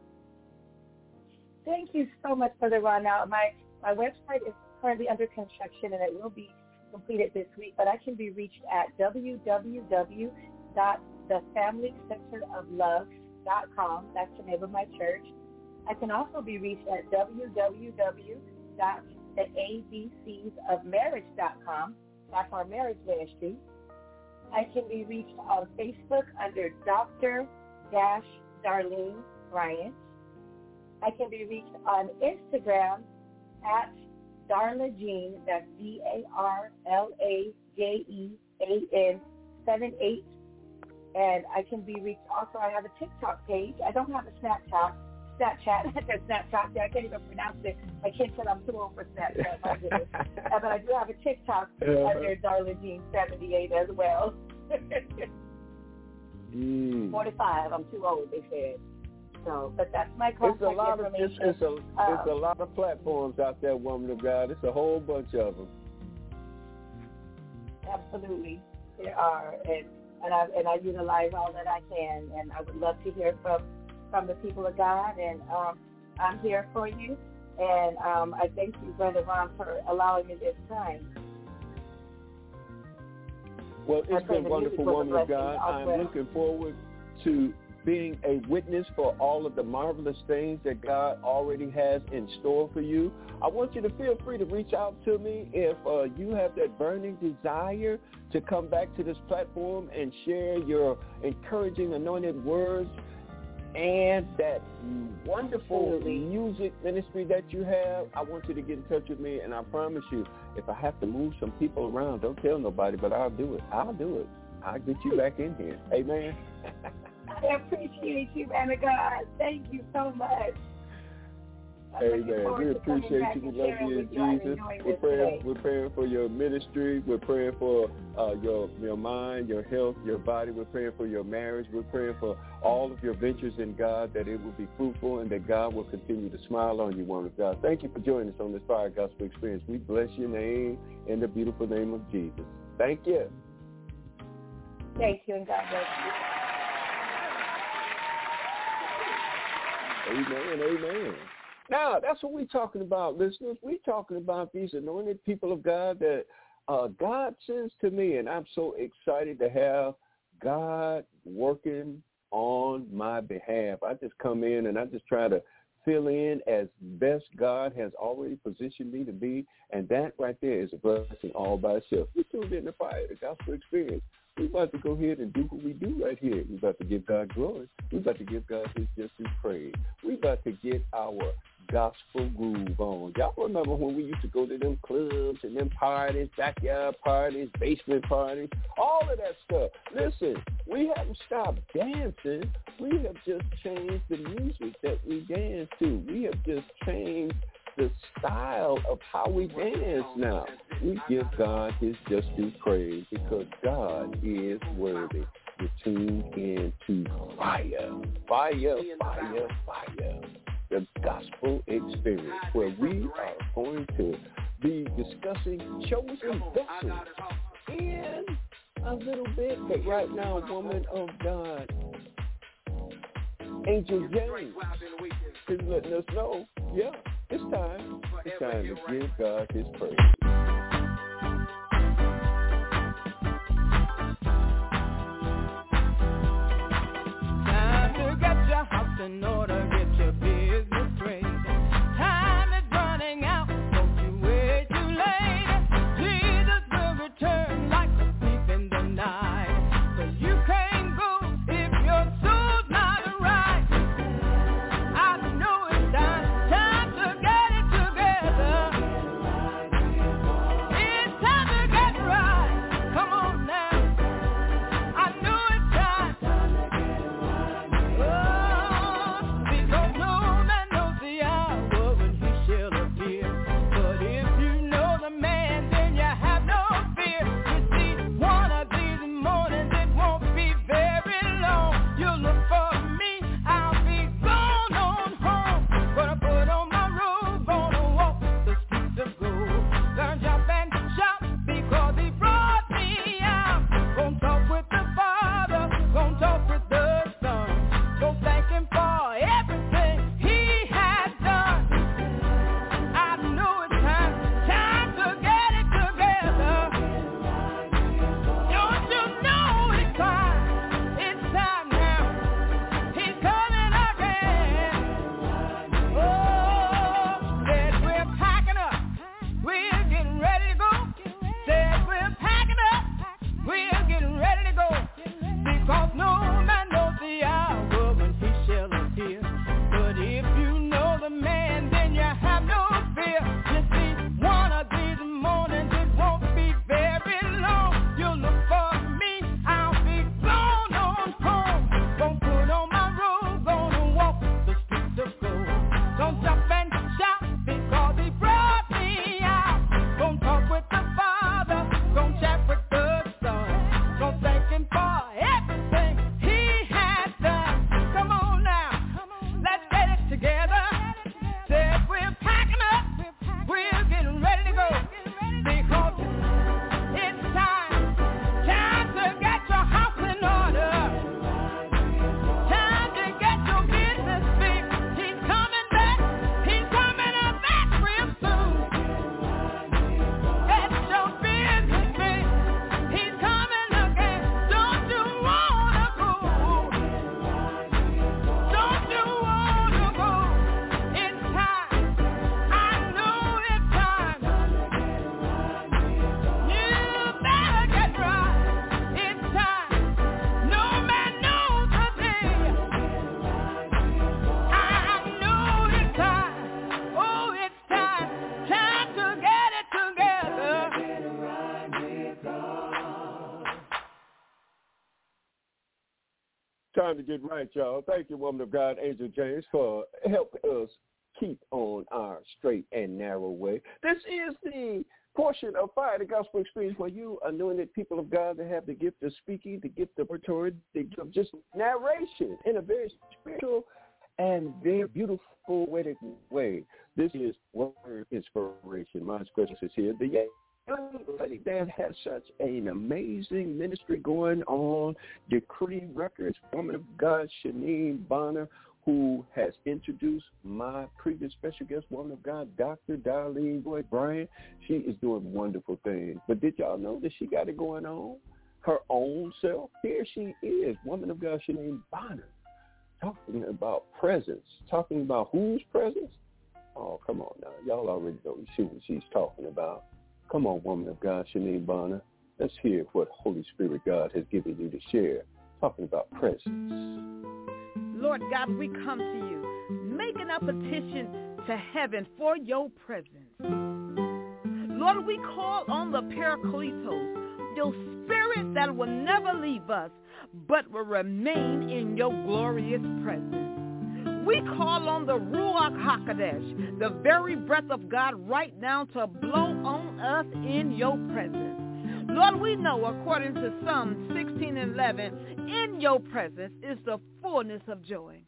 Thank you so much, Brother Ron. Now, my, my website is currently under construction, and it will be completed this week, but I can be reached at w w w dot the family center of love dot com. That's the name of my church. I can also be reached at w w w dot the a b cs of marriage dot com. That's our marriage ministry. I can be reached on Facebook under Doctor Darlene Bryant. I can be reached on Instagram at Darla Jean, that's D A R L A J E A N seven eight. And I can be reached also, I have a TikTok page. I don't have a Snapchat. Snapchat. I said Snapchat. I can't even pronounce it. My kid said I'm too old for Snapchat. My goodness. uh, but I do have a TikTok uh-huh. under Darla Jean seventy-eight as well. mm. forty-five. I'm too old, they said. So, but that's my contact it's a lot information. Of, it's, it's, a, um, it's a lot of platforms out there, woman of God. It's a whole bunch of them. Absolutely, there are, and and I and I utilize all that I can. And I would love to hear from from the people of God. And um, I'm here for you. And um, I thank you, Brother Ron, for allowing me this time. Well, it's been wonderful, woman of God. I'm well. looking forward to being a witness for all of the marvelous things that God already has in store for you. I want you to feel free to reach out to me if uh, you have that burning desire to come back to this platform and share your encouraging, anointed words and that wonderful Absolutely. music ministry that you have. I want you to get in touch with me, and I promise you, if I have to move some people around, don't tell nobody, but I'll do it. I'll do it. I'll get you back in here. Amen. I appreciate you, man of God. Thank you so much. Amen. We appreciate you. We love you in Jesus. We're praying, we're praying for your ministry. We're praying for uh, your your mind, your health, your body. We're praying for your marriage. We're praying for all of your ventures in God, that it will be fruitful and that God will continue to smile on you, woman of God. Thank you for joining us on this Fire Gospel Experience. We bless your name in the beautiful name of Jesus. Thank you. Thank you, and God bless you. Amen, amen. Now, that's what we're talking about, listeners. We're talking about these anointed people of God that uh, God sends to me, and I'm so excited to have God working on my behalf. I just come in and I just try to fill in as best God has already positioned me to be, and that right there is a blessing all by itself. We tuned in the fire, the gospel experience. We're about to go ahead and do what we do right here. We're about to give God glory. We're about to give God his just his praise. We're about to get our gospel groove on. Y'all remember when we used to go to them clubs and them parties, backyard parties, basement parties, all of that stuff. Listen, we haven't stopped dancing. We have just changed the music that we dance to. We have just changed the style of how we dance now. We give God his just due praise because God is worthy. You're tuned in to fire, fire, fire, fire. The gospel experience, where we are going to be discussing chosen vessels in a little bit. But right now, woman of God, Angel James is letting us know, yeah, it's time. It's time to give God his praise. Time to get your house in order, get your business straight. Time is running out, don't you wait too late. Jesus will return like a thief in the night. So you can't go if your soul's not right. I know it's time, time to get it together. It's time to get right, come on now. I know it's time. Oh, because no man knows the hour when he shall appear. But if you know the man, then you have no fear. You see, one of these mornings it won't be very long. You look for me, I'll be gone on home. Gonna put on my robe, gonna walk the streets of gold. Gonna jump and shout because he brought me out. Gonna talk with the Father, gonna talk with the Son. Gonna thank him for everything he has done. I know it's time, time to get it together. Don't you know it's time, it's time now. He's coming again. Oh, said we're packing up, we're getting ready to go. Said we're packing up, we're getting ready to go. Because no man knows the hour when he shall appear. But if you know the man, then you have no fear. You see, one of these mornings it won't be very long. You look for me, I'll be gone on home. Gonna put on my robe, gonna walk the streets of gold. Gonna jump and shout because he brought me out. Gonna talk with the Father, gonna chat with the Son. Gonna thank him for everything he has done. Come on now, let's get it together. Said we're packing up, we're getting ready to go. Because it's time, time to get your house in order. Time to get your business fixed. He's coming back, he's coming up back real soon. Get your business fixed. He's coming again. Don't you wanna go? Don't you wanna go? It's time. I know it's time. You better get right. It's time. No man knows the day. I know it's time. Oh, it's time. Time to get it together. Time to get right, y'all. Thank you, woman of God, Angel James, for helping us keep on our straight and narrow way. This is the portion of Fire, the Gospel Experience, where you anointed people of God that have the gift of speaking, the gift of oratory, the gift of just narration in a very spiritual and very beautiful, poetic way. This is word inspiration. My expression is here. The young lady that has such an amazing ministry going on, Decree Records, woman of God, Shanine Bonner, who has introduced my previous special guest, woman of God, Doctor Darlene Boyd Bryant. She is doing wonderful things. But did y'all know that she got it going on? Her own self? Here she is, woman of God, Shanine Bonner, talking about presence, talking about whose presence? Oh, come on now. Y'all already know see what she's talking about. Come on, woman of God, Shanine Bonner. Let's hear what Holy Spirit God has given you to share, talking about presence. Lord God, we come to you, making a petition to heaven for your presence. Lord, we call on the Parakletos, your spirit that will never leave us, but will remain in your glorious presence. We call on the Ruach HaKodesh, the very breath of God right now to blow on us in your presence. Lord, we know according to Psalm sixteen and eleven, in your presence is the fullness of joy.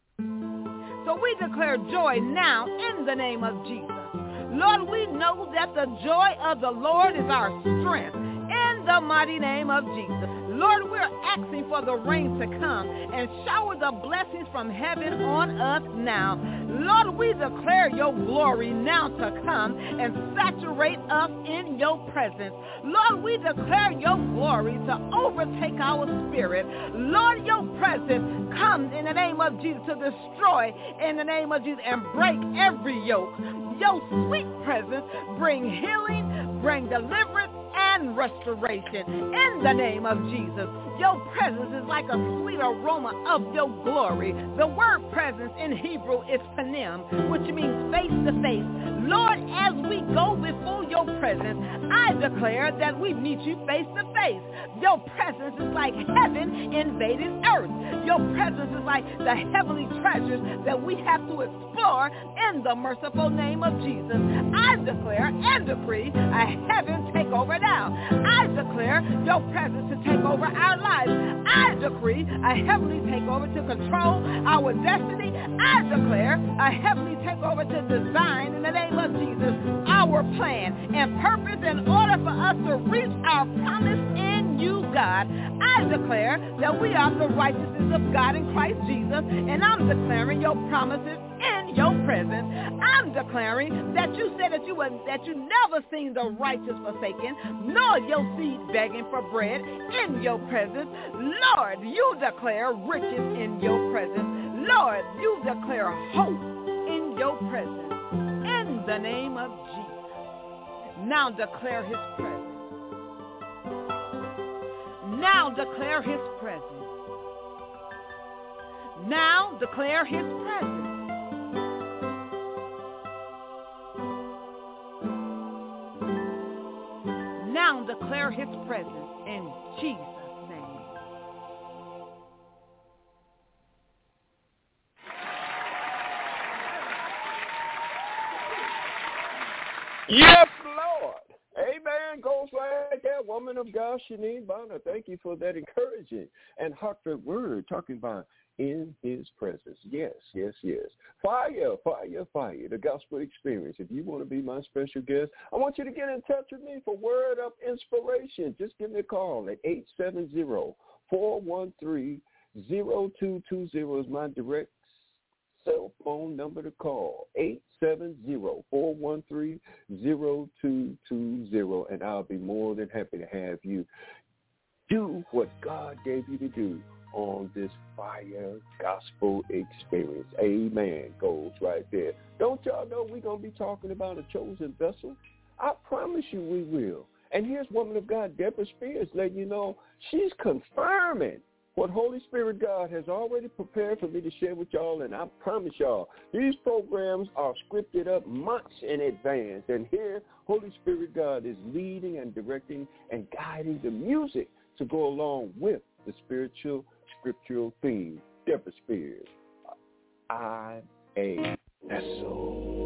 So we declare joy now in the name of Jesus. Lord, we know that the joy of the Lord is our strength in the mighty name of Jesus. Lord, we're asking for the rain to come and shower the blessings from heaven on us now. Lord, we declare your glory now to come and saturate us in your presence. Lord, we declare your glory to overtake our spirit. Lord, your presence comes in the name of Jesus to destroy in the name of Jesus and break every yoke. Your sweet presence bring healing, bring deliverance, and restoration in the name of Jesus. Your presence is like a sweet aroma of your glory. The word presence in Hebrew is panim, which means face to face. Lord, as we go before your presence, I declare that we meet you face to face. Your presence is like heaven invading earth. Your presence is like the heavenly treasures that we have to explore in the merciful name of Jesus. I declare and decree a heaven take over now. I declare your presence to take over our lives. I decree a heavenly takeover to control our destiny. I declare a heavenly takeover to design in the name of Jesus our plan and purpose in order for us to reach our promise in you, God. I declare that we are the righteousness of God in Christ Jesus, and I'm declaring your promises in your presence. I'm declaring that you said that you would, that you never seen the righteous forsaken, nor your seed begging for bread in your presence. Lord, you declare riches in your presence. Lord, you declare hope in your presence. In the name of Jesus. Now declare his presence. Now declare his presence. Now declare his presence. Now declare his presence in Jesus' name. Yes, Lord. Amen. Goes right there. Woman of God, Shanine Bonner, thank you for that encouraging and heartfelt word talking about in his presence. Yes, yes, yes. Fire, fire, fire. The gospel experience. If you want to be my special guest, I want you to get in touch with me for word of inspiration. Just give me a call at eight seven zero, four one three, zero two two zero is my direct cell phone number to call, eight seven zero, four one three, zero two two zero, and I'll be more than happy to have you do what God gave you to do on this fire gospel experience. Amen. Goes right there. Don't y'all know we're going to be talking about a chosen vessel? I promise you we will. And here's woman of God, Deborah Spears, letting you know she's confirming what Holy Spirit God has already prepared for me to share with y'all, and I promise y'all, these programs are scripted up months in advance, and here Holy Spirit God is leading and directing and guiding the music to go along with the spiritual, scriptural theme. Deborah Spears, I'm a vessel.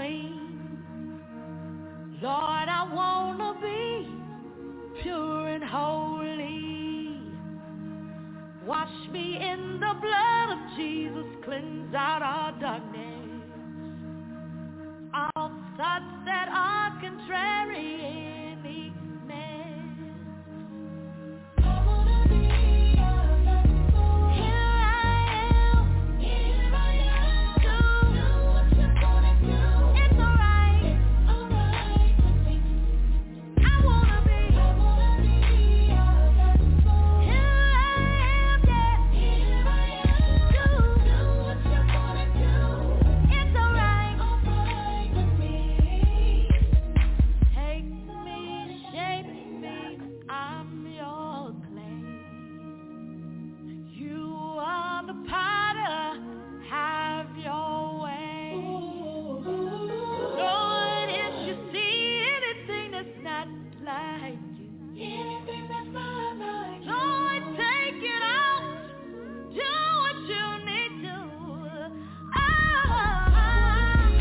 clean. Lord, I want to be pure and holy. Wash me in the blood of Jesus, cleanse out our darkness. All thoughts that are contrary, any man. I wanna be your vessel. Here I am, here I am. Do, do what you wanna do. It's alright, it's alright with me. I wanna be, I wanna be your vessel. Here I am, yeah, here I am. Do, do what you wanna do. It's alright, alright with me. Take me, shape me, I'm your clay. You are the potter, have your way. Lord, if you see anything that's not like you, anything that's not like you, Lord, take it out, do what you need to. Oh, have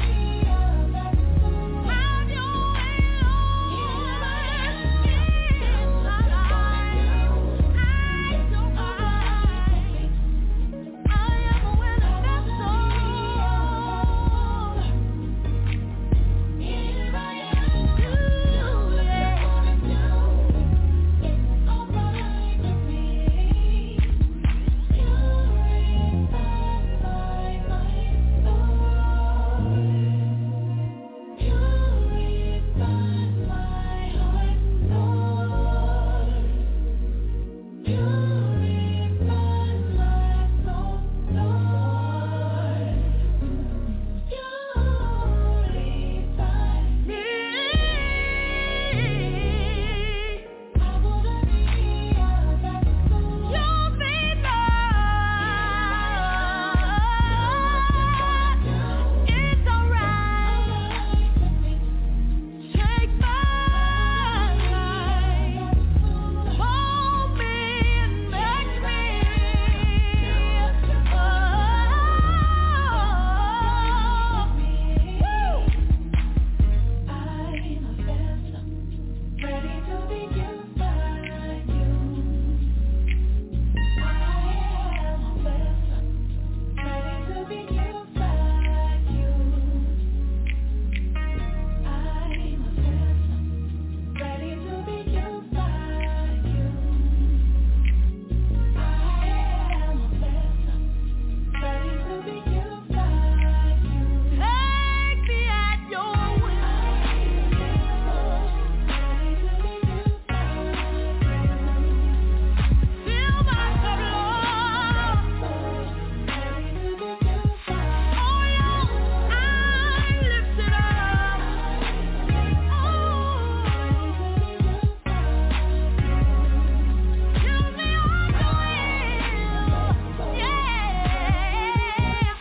your way, Lord. It's alright. I don't mind. I am a willing vessel. Here I am. Do what you wanna do. It's alright with me. Purify my mind, Lord. Purify my heart, Lord. Purify my soul, Lord. Purify me. I wanna be your vessel. You'll be Lord. It's alright with me. Take my life, hold me and make me. Oh, I'm a vessel, ready to be used by you. I am a vessel, ready to be used by you. I'm a vessel, ready to be used by you. I am a vessel, ready to be used by you. Take me at your will. Ready to be used by you. Fill my cup, Lord. Ready to be used by you. Oh, yeah, I lift it up. Oh, use me on your will. Yeah.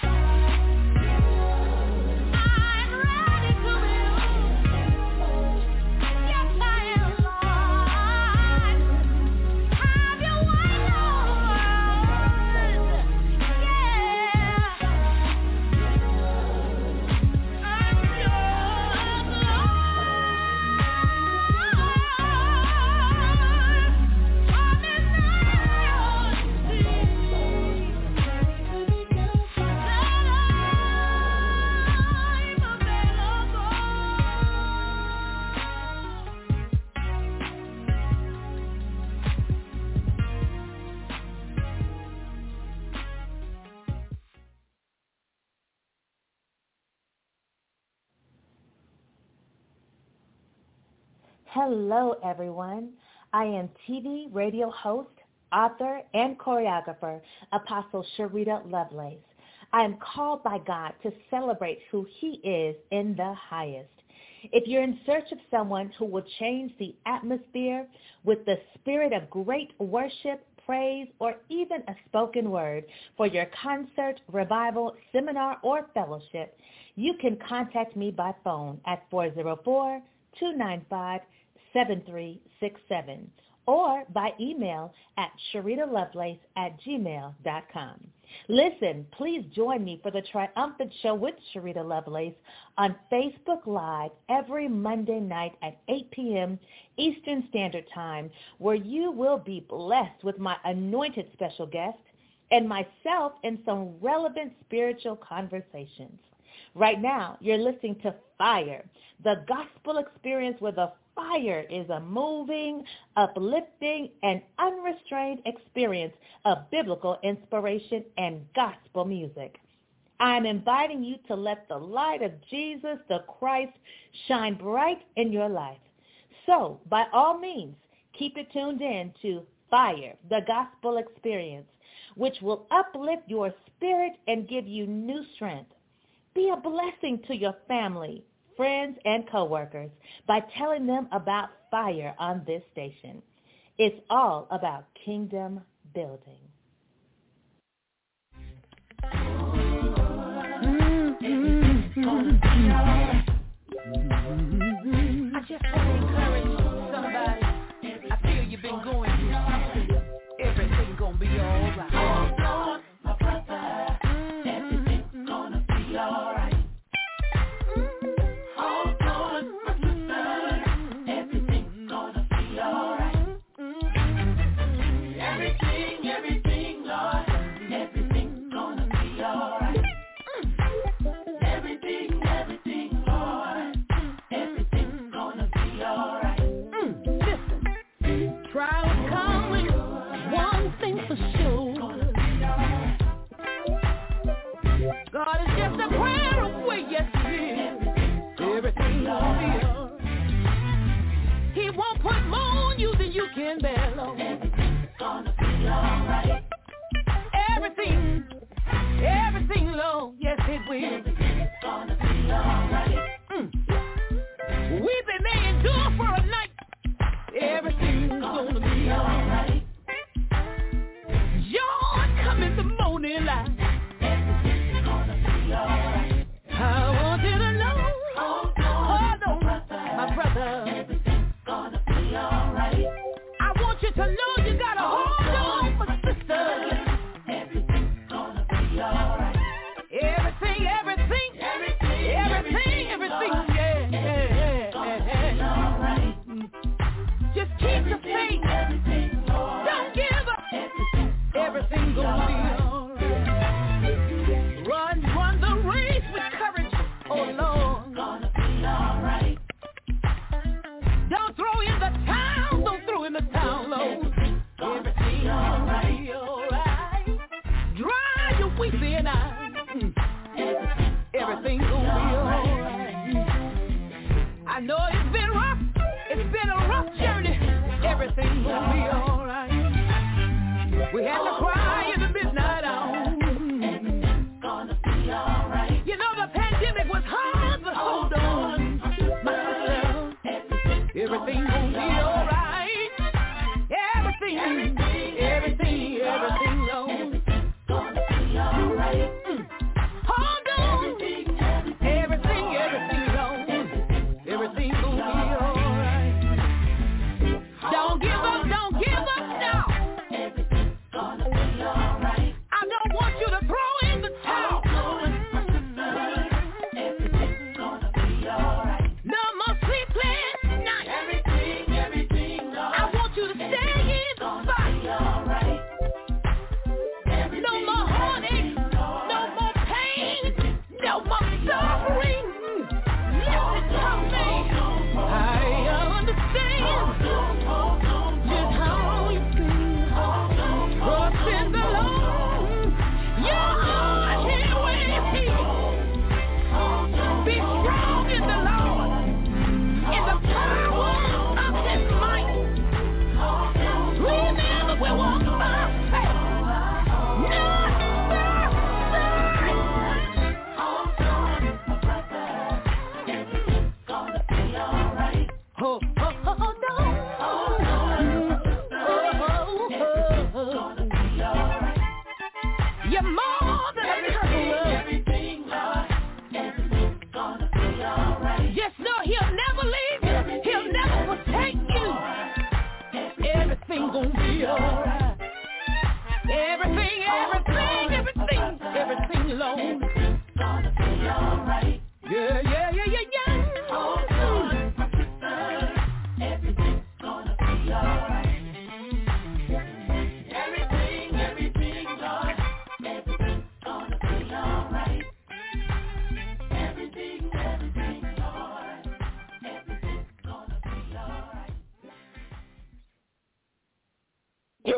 I'm ready to be used. Yes, I am, Lord. Have your way, Lord. Yeah. I'm yours, Hello, everyone. I am T V radio host, author, and choreographer, Apostle Sharita Lovelace. I am called by God to celebrate who He is in the highest. If you're in search of someone who will change the atmosphere with the spirit of great worship, praise, or even a spoken word for your concert, revival, seminar, or fellowship, you can contact me by phone at four oh four, two nine five, seven three six seven or by email at Sharita Lovelace at gmail dot com. Listen, please join me for the Triumphant Show with Sharita Lovelace on Facebook Live every Monday night at eight p.m. Eastern Standard Time, where you will be blessed with my anointed special guest and myself in some relevant spiritual conversations. Right now, you're listening to Fire, the gospel experience where the fire is a moving, uplifting, and unrestrained experience of biblical inspiration and gospel music. I'm inviting you to let the light of Jesus the Christ shine bright in your life. So, by all means, keep it tuned in to Fire, the gospel experience, which will uplift your spirit and give you new strength. Be a blessing to your family, friends, and coworkers by telling them about Fire on this station. It's all about kingdom building. I just want to encourage somebody. I feel you've been going through something. Everything gonna be all right. Hold on, my brother. Everything's gonna be all right. Hold on, my sister. Everything's gonna be all right. Everything, everything, Lord. Everything's gonna be all right. Everything, everything, Lord. Everything's gonna be all right. Listen, trials come with one thing for sure. God is just a prayer away, yes he is. Everything will be all right. He won't put more on you than you can bear, Lord. Everything's gonna be all right. Everything, everything, Lord, yes it will. Everything's gonna be all right. Mm. Weeping may endure for a night. Everything's gonna be all right. Joy come in the morning light. Everything's gonna be all right. I want you to know, hold on, hold on, my brother. Everything's gonna be all right. I want you to know you gotta hold on, my sister. Everything's gonna be all right. Everything, everything, everything, everything.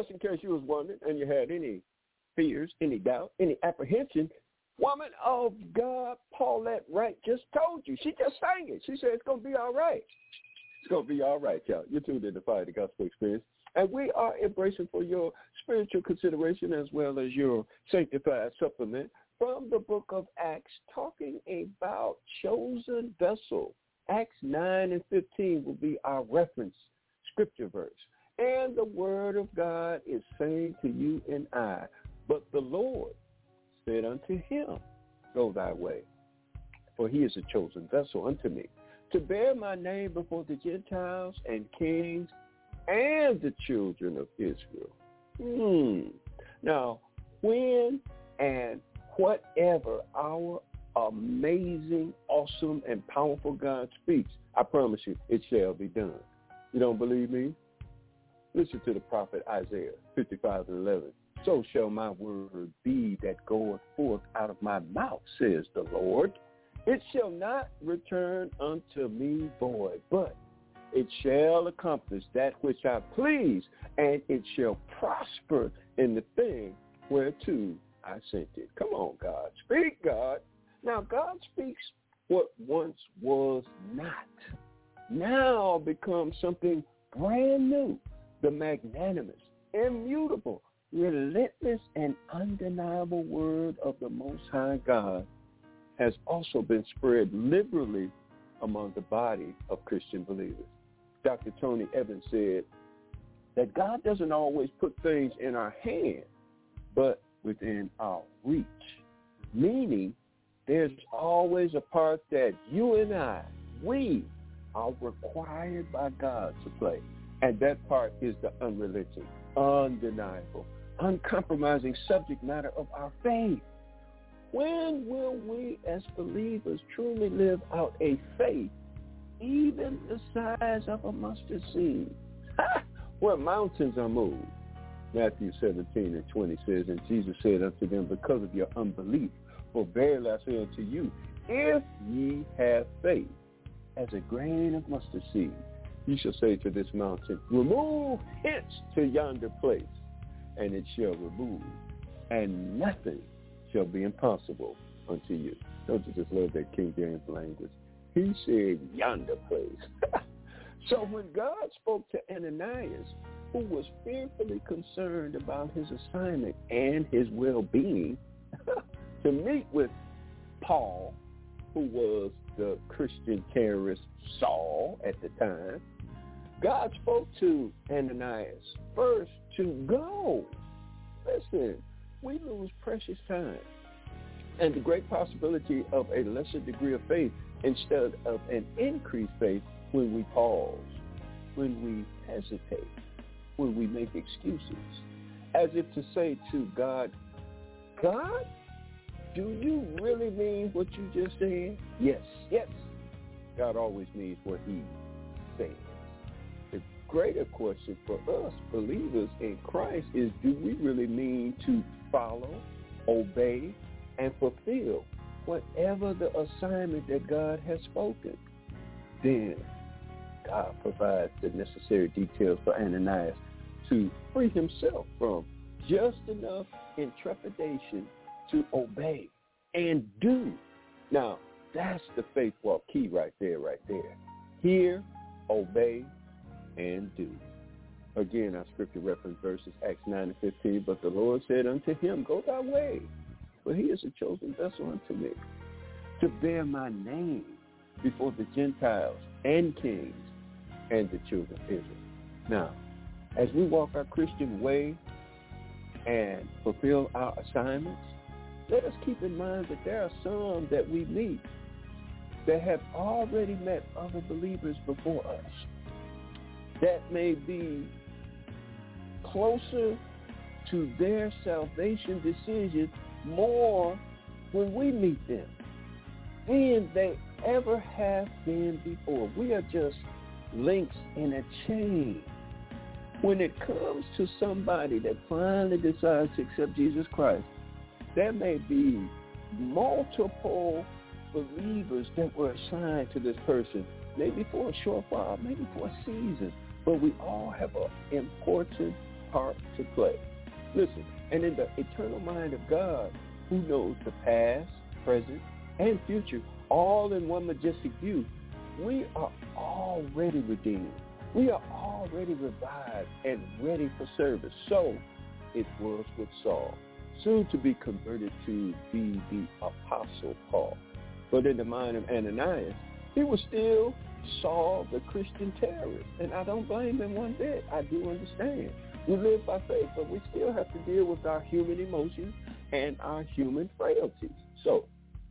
just in case you was wondering and you had any fears, any doubt, any apprehension, woman of God, Paulette Wright just told you. She just sang it. She said it's going to be all right. It's going to be all right, y'all. You're tuned in to Fire the Gospel Experience. And we are embracing for your spiritual consideration as well as your sanctified supplement from the book of Acts, talking about chosen vessel. Acts nine and fifteen will be our reference scripture verse. And the word of God is saying to you and I, but the Lord said unto him, go thy way, for he is a chosen vessel unto me, to bear my name before the Gentiles and kings and the children of Israel. Hmm. Now, when and whatever our amazing, awesome, and powerful God speaks, I promise you, it shall be done. You don't believe me? Listen to the prophet Isaiah fifty-five and eleven. So shall my word be that goeth forth out of my mouth, says the Lord. It shall not return unto me void, but it shall accomplish that which I please, and it shall prosper in the thing whereto I sent it. Come on, God. Speak, God. Now, God speaks what once was not. Now becomes something brand new. The magnanimous, immutable, relentless, and undeniable word of the Most High God has also been spread liberally among the body of Christian believers. Doctor Tony Evans said that God doesn't always put things in our hand, but within our reach, meaning there's always a part that you and I, we, are required by God to play. And that part is the unrelenting, undeniable, uncompromising subject matter of our faith. When will we as believers truly live out a faith even the size of a mustard seed, where mountains are moved? Matthew seventeen and twenty says, and Jesus said unto them, because of your unbelief, for verily I say unto you, if ye have faith as a grain of mustard seed, you shall say to this mountain, remove hence to yonder place, and it shall remove, and nothing shall be impossible unto you. Don't you just love that King James language? He said yonder place. So when God spoke to Ananias, who was fearfully concerned about his assignment and his well-being, to meet with Paul, who was the Christian terrorist Saul at the time, God spoke to Ananias first to go. Listen, we lose precious time and the great possibility of a lesser degree of faith instead of an increased faith when we pause, when we hesitate, when we make excuses, as if to say to God, God, do you really mean what you just said? Yes, yes. God always means what he says. The greater question for us believers in Christ is, do we really mean to follow, obey, and fulfill whatever the assignment that God has spoken? Then God provides the necessary details for Ananias to free himself from just enough intrepidation to obey and do. Now, that's the faith walk key right there, right there. Hear, obey, and do. Again, our scripture reference verses, Acts nine and fifteen, but the Lord said unto him, go thy way, for he is a chosen vessel unto me, to bear my name before the Gentiles and kings and the children of Israel. Now, as we walk our Christian way and fulfill our assignments, let us keep in mind that there are some that we meet that have already met other believers before us that may be closer to their salvation decision more when we meet them than they ever have been before. We are just links in a chain. When it comes to somebody that finally decides to accept Jesus Christ, there may be multiple believers that were assigned to this person, maybe for a short while, maybe for a season, but we all have an important part to play. Listen, and in the eternal mind of God, who knows the past, present, and future, all in one majestic view, we are already redeemed. We are already revived and ready for service. So it was with Saul, soon to be converted to be the Apostle Paul. But in the mind of Ananias, he was still Saul, the Christian terrorist. And I don't blame him one bit. I do understand. We live by faith, but we still have to deal with our human emotions and our human frailties. So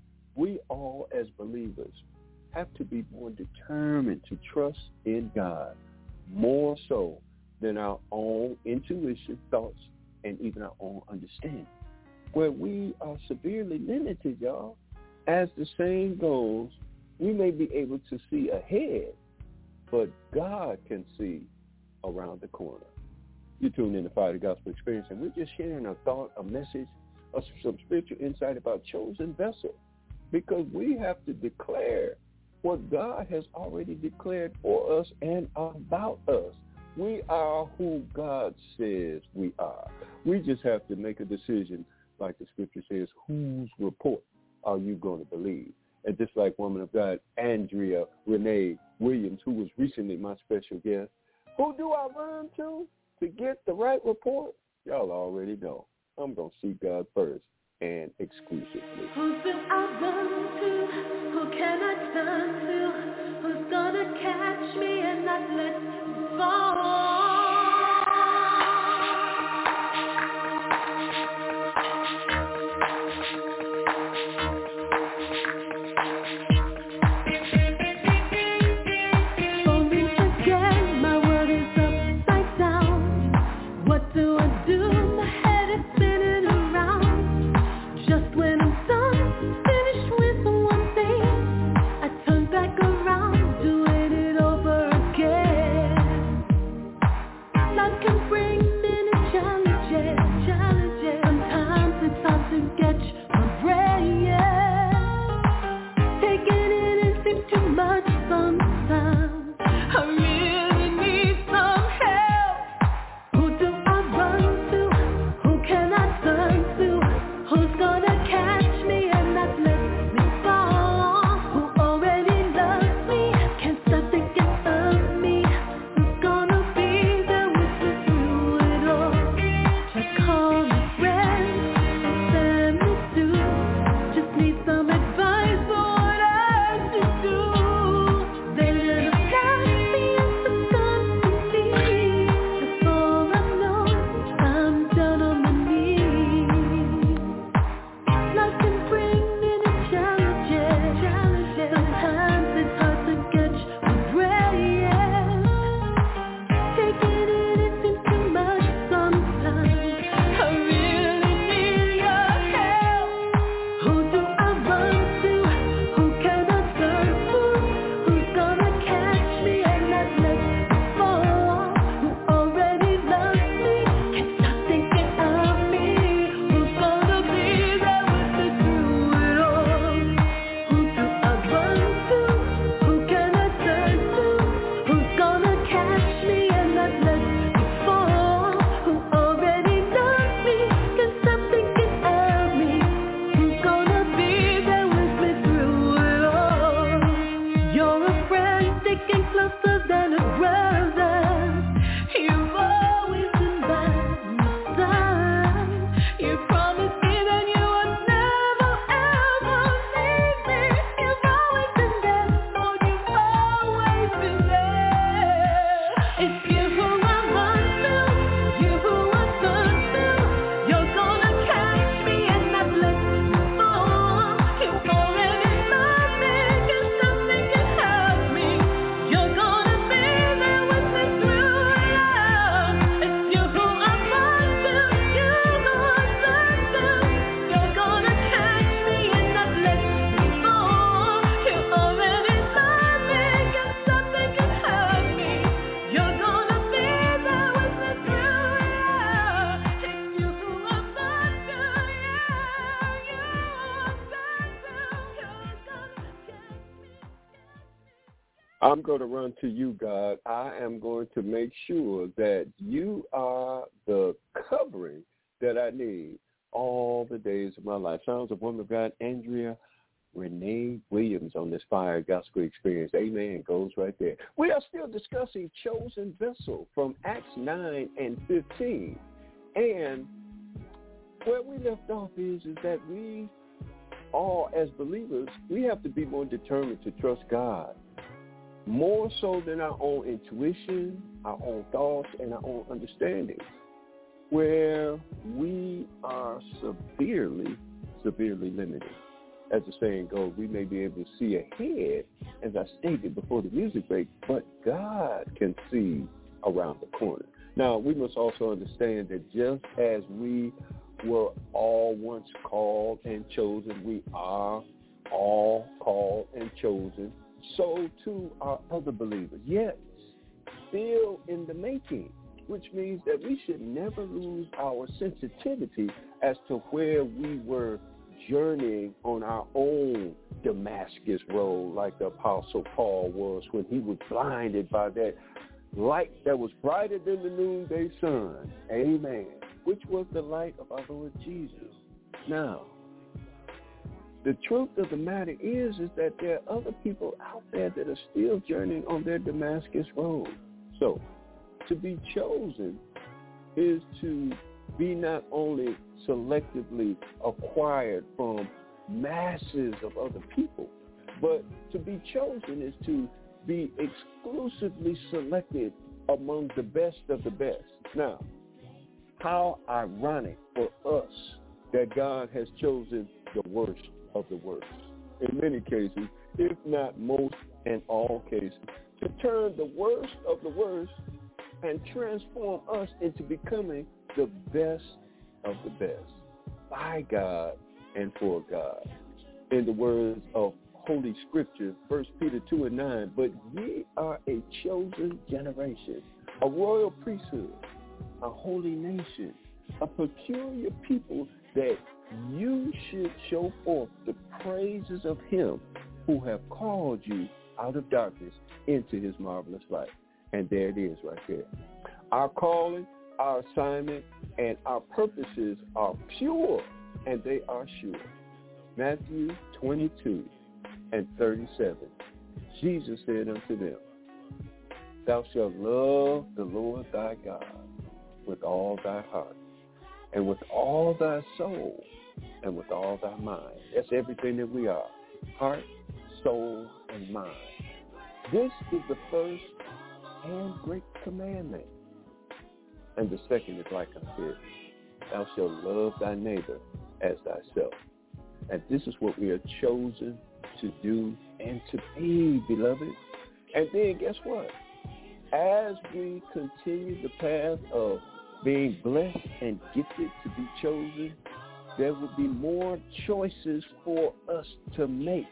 we all as believers have to be more determined to trust in God, more so than our own intuition, thoughts, and even our own understanding, where we are severely limited, y'all. As the saying goes, we may be able to see ahead, but God can see around the corner. You tune in to Fire the Gospel Experience, and we're just sharing a thought, a message, or some spiritual insight about chosen vessel, because we have to declare what God has already declared for us and about us. We are who God says we are. We just have to make a decision, like the scripture says, whose report are you going to believe? And just like woman of God, Andrea Renee Williams, who was recently my special guest, who do I run to to get the right report? Y'all already know. I'm going to see God first and exclusively. Who do I run to? Who can I turn to? Who's going to catch me and not let me fall? Back I'm going to run to you, God. I am going to make sure that you are the covering that I need all the days of my life. Sounds of woman of God, Andrea Renee Williams on this Fire Gospel Experience. Amen. Goes right there. We are still discussing Chosen Vessel from Acts nine and fifteen. And where we left off is, is that we all, as believers, we have to be more determined to trust God, more so than our own intuition, our own thoughts, and our own understanding, where we are severely, severely limited. As the saying goes, we may be able to see ahead, as I stated before the music break, but God can see around the corner. Now, we must also understand that just as we were all once called and chosen, we are all called and chosen, so too are other believers. Yes, still in the making, which means that we should never lose our sensitivity as to where we were journeying on our own Damascus road, like the Apostle Paul was when he was blinded by that light that was brighter than the noonday sun. Amen. Which was the light of our Lord Jesus. Now, the truth of the matter is, is that there are other people out there that are still journeying on their Damascus road. So, to be chosen is to be not only selectively acquired from masses of other people, but to be chosen is to be exclusively selected among the best of the best. Now, how ironic for us that God has chosen the worst of the worst, in many cases, if not most and all cases, to turn the worst of the worst and transform us into becoming the best of the best, by God and for God. In the words of Holy Scripture, First Peter two and nine, but ye are a chosen generation, a royal priesthood, a holy nation, a peculiar people, that you should show forth the praises of him who have called you out of darkness into his marvelous light. And there it is right there. Our calling, our assignment, and our purposes are pure, and they are sure. Matthew twenty-two and thirty-seven. Jesus said unto them, thou shalt love the Lord thy God with all thy heart, and with all thy soul, and with all thy mind. That's everything that we are, heart, soul, and mind. This is the first and great commandment. And the second is like unto it, thou shalt love thy neighbor as thyself. And this is what we are chosen to do and to be, beloved. And then guess what? As we continue the path of being blessed and gifted to be chosen, there will be more choices for us to make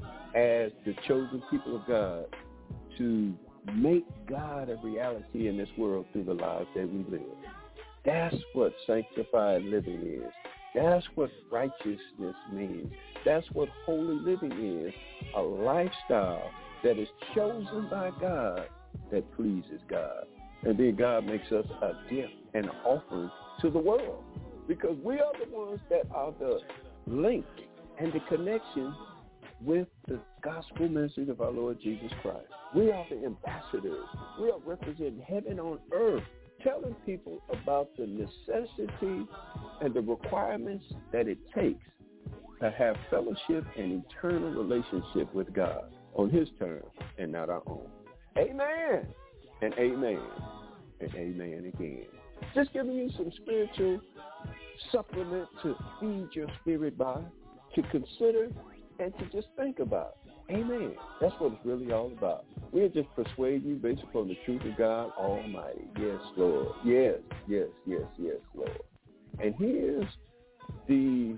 as the chosen people of God to make God a reality in this world through the lives that we live. That's what sanctified living is. That's what righteousness means. That's what holy living is, a lifestyle that is chosen by God that pleases God. And then God makes us a gift and an offering to the world, because we are the ones that are the link and the connection with the gospel message of our Lord Jesus Christ. We are the ambassadors. We are representing heaven on earth, telling people about the necessity and the requirements that it takes to have fellowship and eternal relationship with God on his terms and not our own. Amen and amen and amen again. Just giving you some spiritual supplement to feed your spirit by, to consider, and to just think about. Amen. That's what it's really all about. We'll just persuade you based upon the truth of God Almighty. Yes, Lord. Yes, yes, yes, yes, Lord. And here's the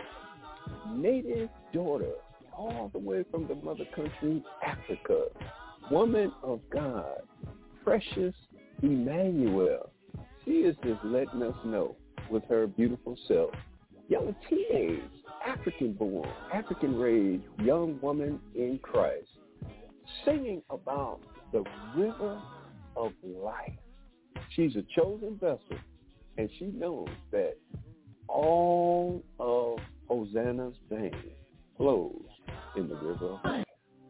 native daughter, all the way from the mother country, Africa, woman of God, Precious Emmanuel. She is just letting us know with her beautiful self. Young teenage, African-born, African-raised young woman in Christ. singing about the river of life. She's a chosen vessel, and she knows that all of Hosanna's veins flows in the river of life.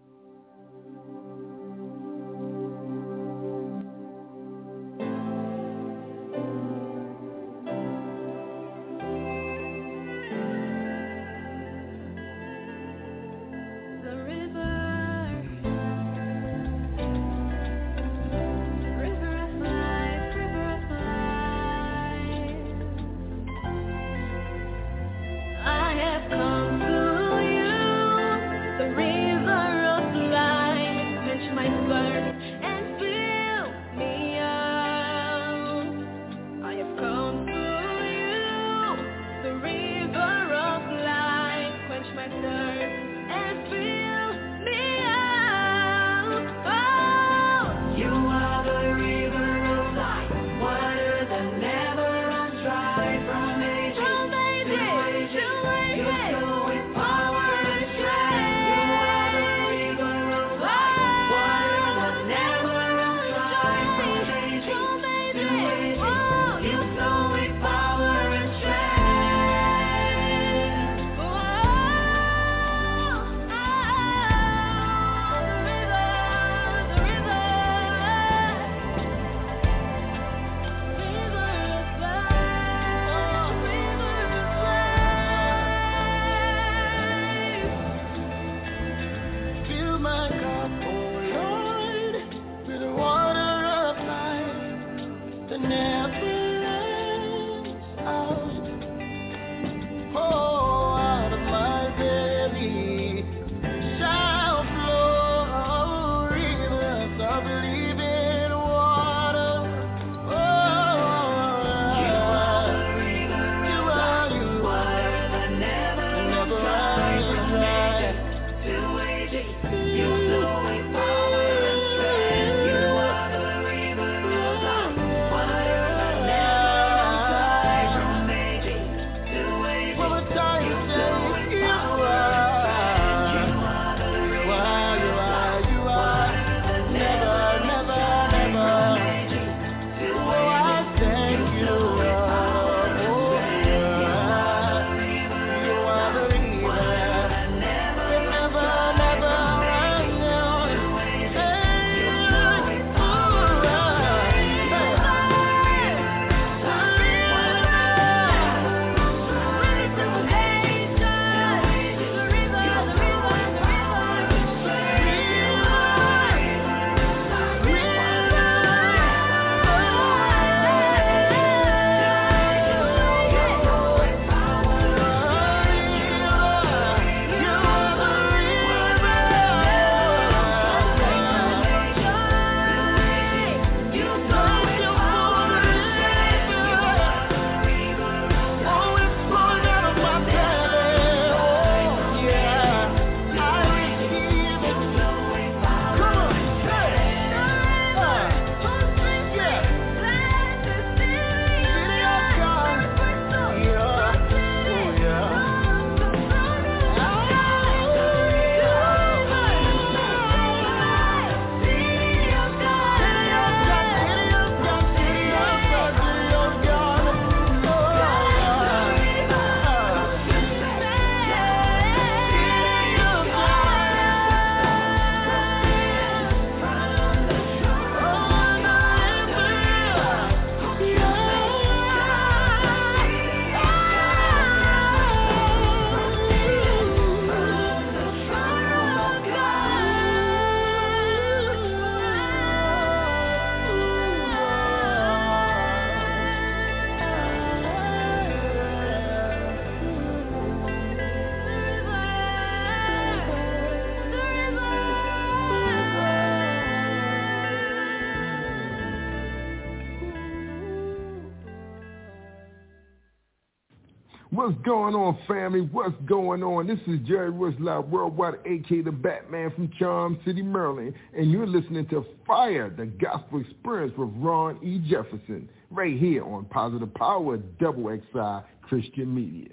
What's going on, family? What's going on? This is Jerry Woodlock, Worldwide, a k a the Batman from Charm City, Maryland, and you're listening to Fire, the Gospel Experience with Ron E. Jefferson, right here on Positive Power, Double X I Christian Media.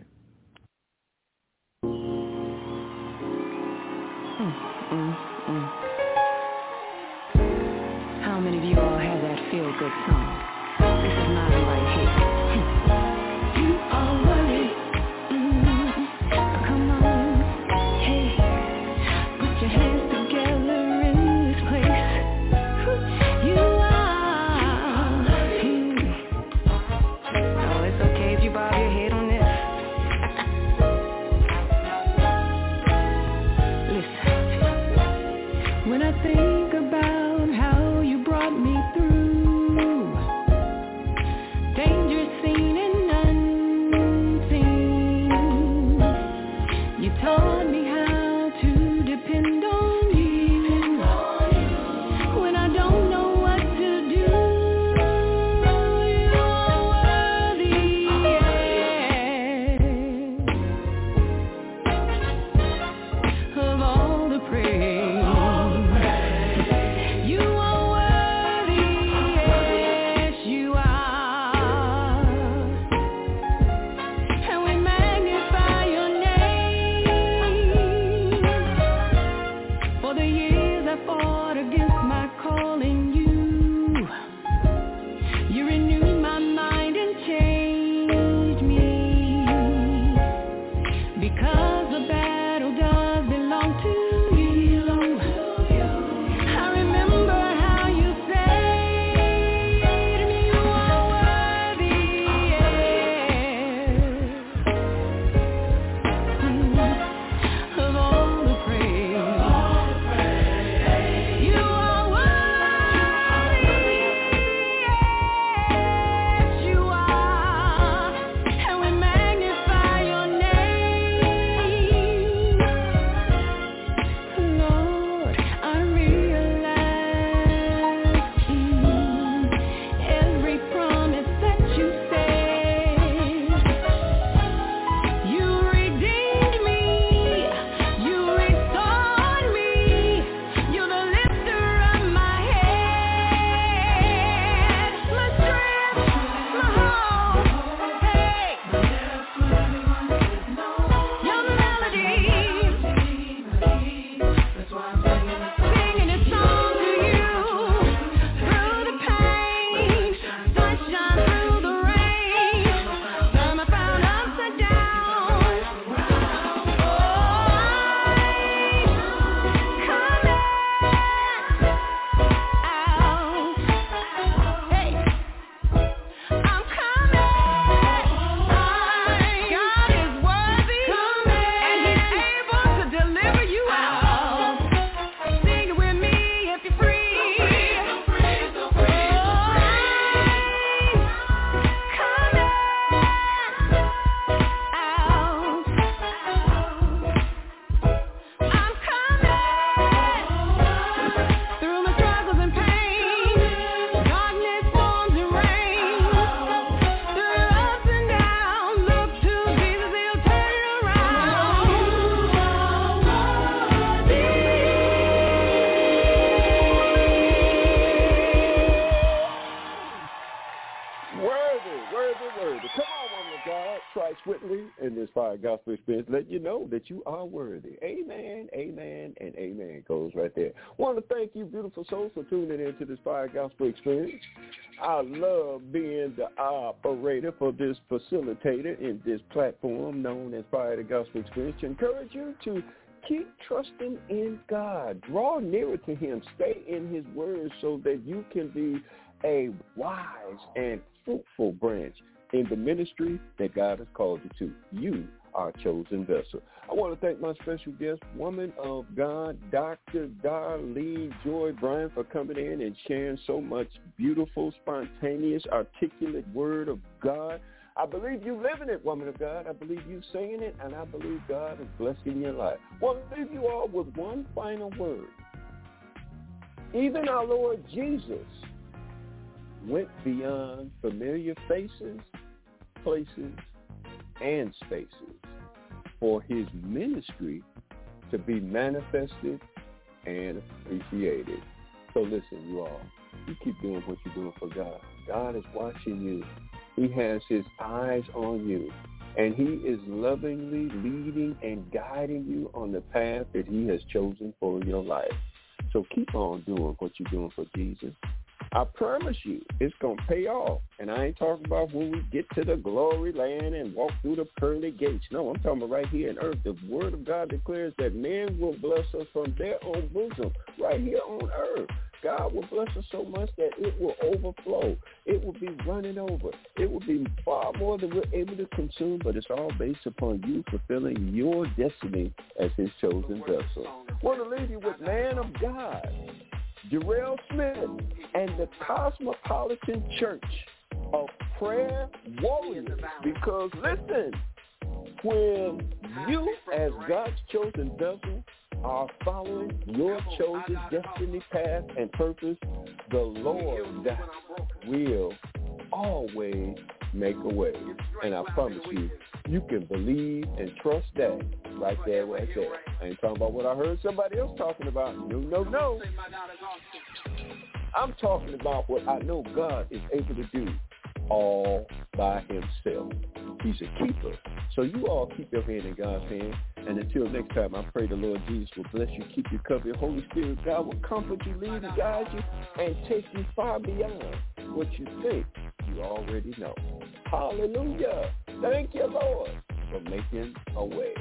Mm, mm, mm. feel-good song. This is Miley right here. You are worthy. Mm-hmm. Come on. Hey, put your hands together in this place. You are. Mm. Oh, it's okay if you bob your head on this. Listen. When I think about how you brought me through danger seen and unseen, you taught me how to depend on you when I don't know what to do. You are worthy, yeah, of all the praise. You are worthy, yes, you are. And we magnify your name. For the years I fought against my calling you, you renewed my mind and changed me. Because the battle does belong to you. I remember how you saved me. You are worthy, yeah, of all the praise. You are worthy, yes, you are. And we magnify your name. Lord, I realize mm, every promise that you said. You redeemed me, you restored me, you're the lifter of my head, my strength, my hope, hey, you're the melody. Singing a song to you through the pain, sunshine through the rain, time I found upside down. Oh, I'm coming out. Hey, I'm coming. God is worthy, and He's able to deliver you out. Sing it with me if you're free. Oh, I'm coming out. Through my struggles and pain, darkness, storms and rain, through the ups and downs, look to Jesus, He'll turn it around. Worthy, worthy, worthy. Come on, woman of God. Trice Whitley in this Fire Gospel Experience, let you know that you are worthy. Amen, amen, and amen. Goes right there. Want to thank you, beautiful souls, for tuning into this Fire Gospel Experience. I love being the operator for this facilitator in this platform known as Fire the Gospel Experience to encourage you to keep trusting in God. Draw nearer to Him. Stay in His word so that you can be a wise and fruitful branch in the ministry that God has called you to. You are a chosen vessel. I want to thank my special guest, woman of God, Doctor Darlene Joy Bryant, for coming in and sharing so much beautiful, spontaneous, articulate word of God. I believe you living it, woman of God. I believe you saying it, and I believe God is blessing your life. Well, I leave you all with one final word. Even our Lord Jesus went beyond familiar faces, places, and spaces for His ministry to be manifested and appreciated. So listen, you all, you keep doing what you're doing for God. God is watching you. He has His eyes on you, and He is lovingly leading and guiding you on the path that He has chosen for your life. So keep on doing what you're doing for Jesus, I promise you, it's going to pay off. And I ain't talking about when we get to the glory land and walk through the pearly gates. No, I'm talking about right here on earth. The word of God declares that men will bless us from their own bosom right here on earth. God will bless us so much that it will overflow. It will be running over. It will be far more than we're able to consume, but it's all based upon you fulfilling your destiny as his chosen vessel. I want to leave you with Man of God, Jarrell Smith, and the Cosmopolitan Church of Prayer Warriors. Because listen, when you as God's chosen vessel are following your chosen destiny path and purpose, the Lord will always make a way. And I promise you, you can believe and trust that right there, right there. I ain't talking about what I heard somebody else talking about. No, no, no. I'm talking about what I know God is able to do all by himself. He's a keeper. So you all keep your hand in God's hand. And until next time, I pray the Lord Jesus will bless you, keep you covered. Holy Spirit, God will comfort you, lead and guide you, and take you far beyond what you think you already know. Hallelujah. Thank you, Lord, for making a way.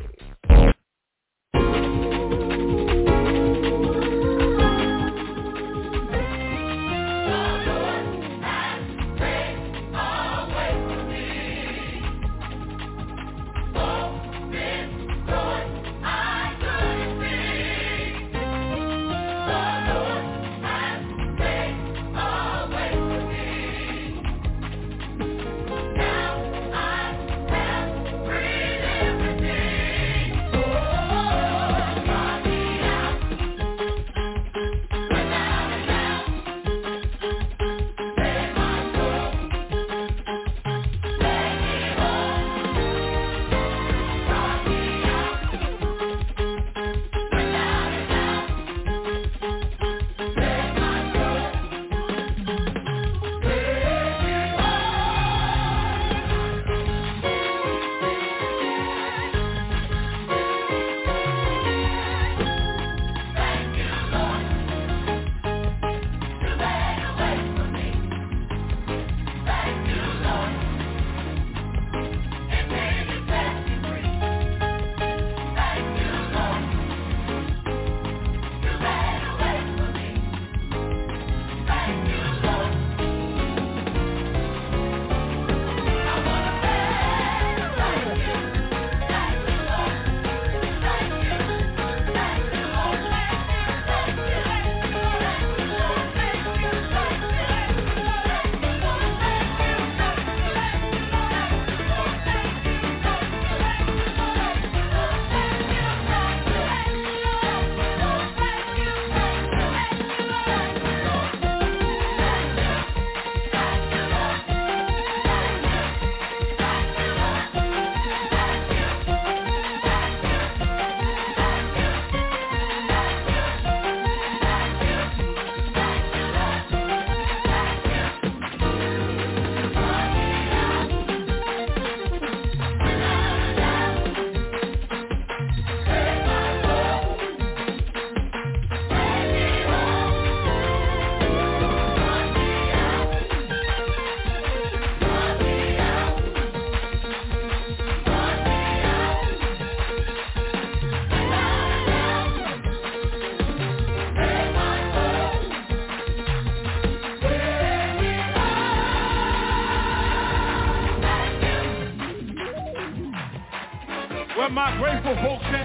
Where my grateful folks at?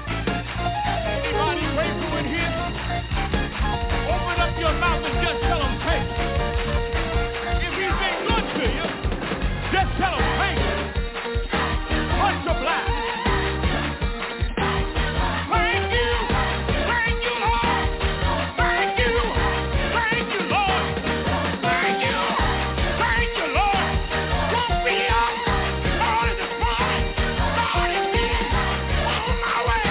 Anybody grateful in here? Open up your mouth and just tell them thank you. If he's been good to you, just tell him thank you. Punch your black. Thank you. Thank you, Lord. Thank you. Thank you, Lord. Thank you. Thank you, Lord. Woke me up. Lord, in the morning. Lord, in me. On my way.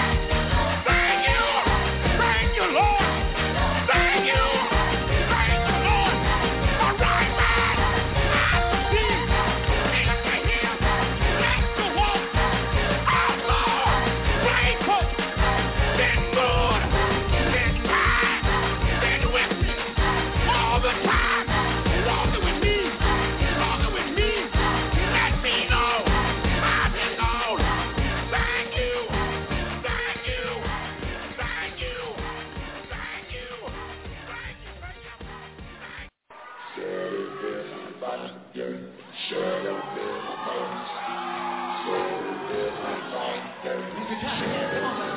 Use your time again. Come on.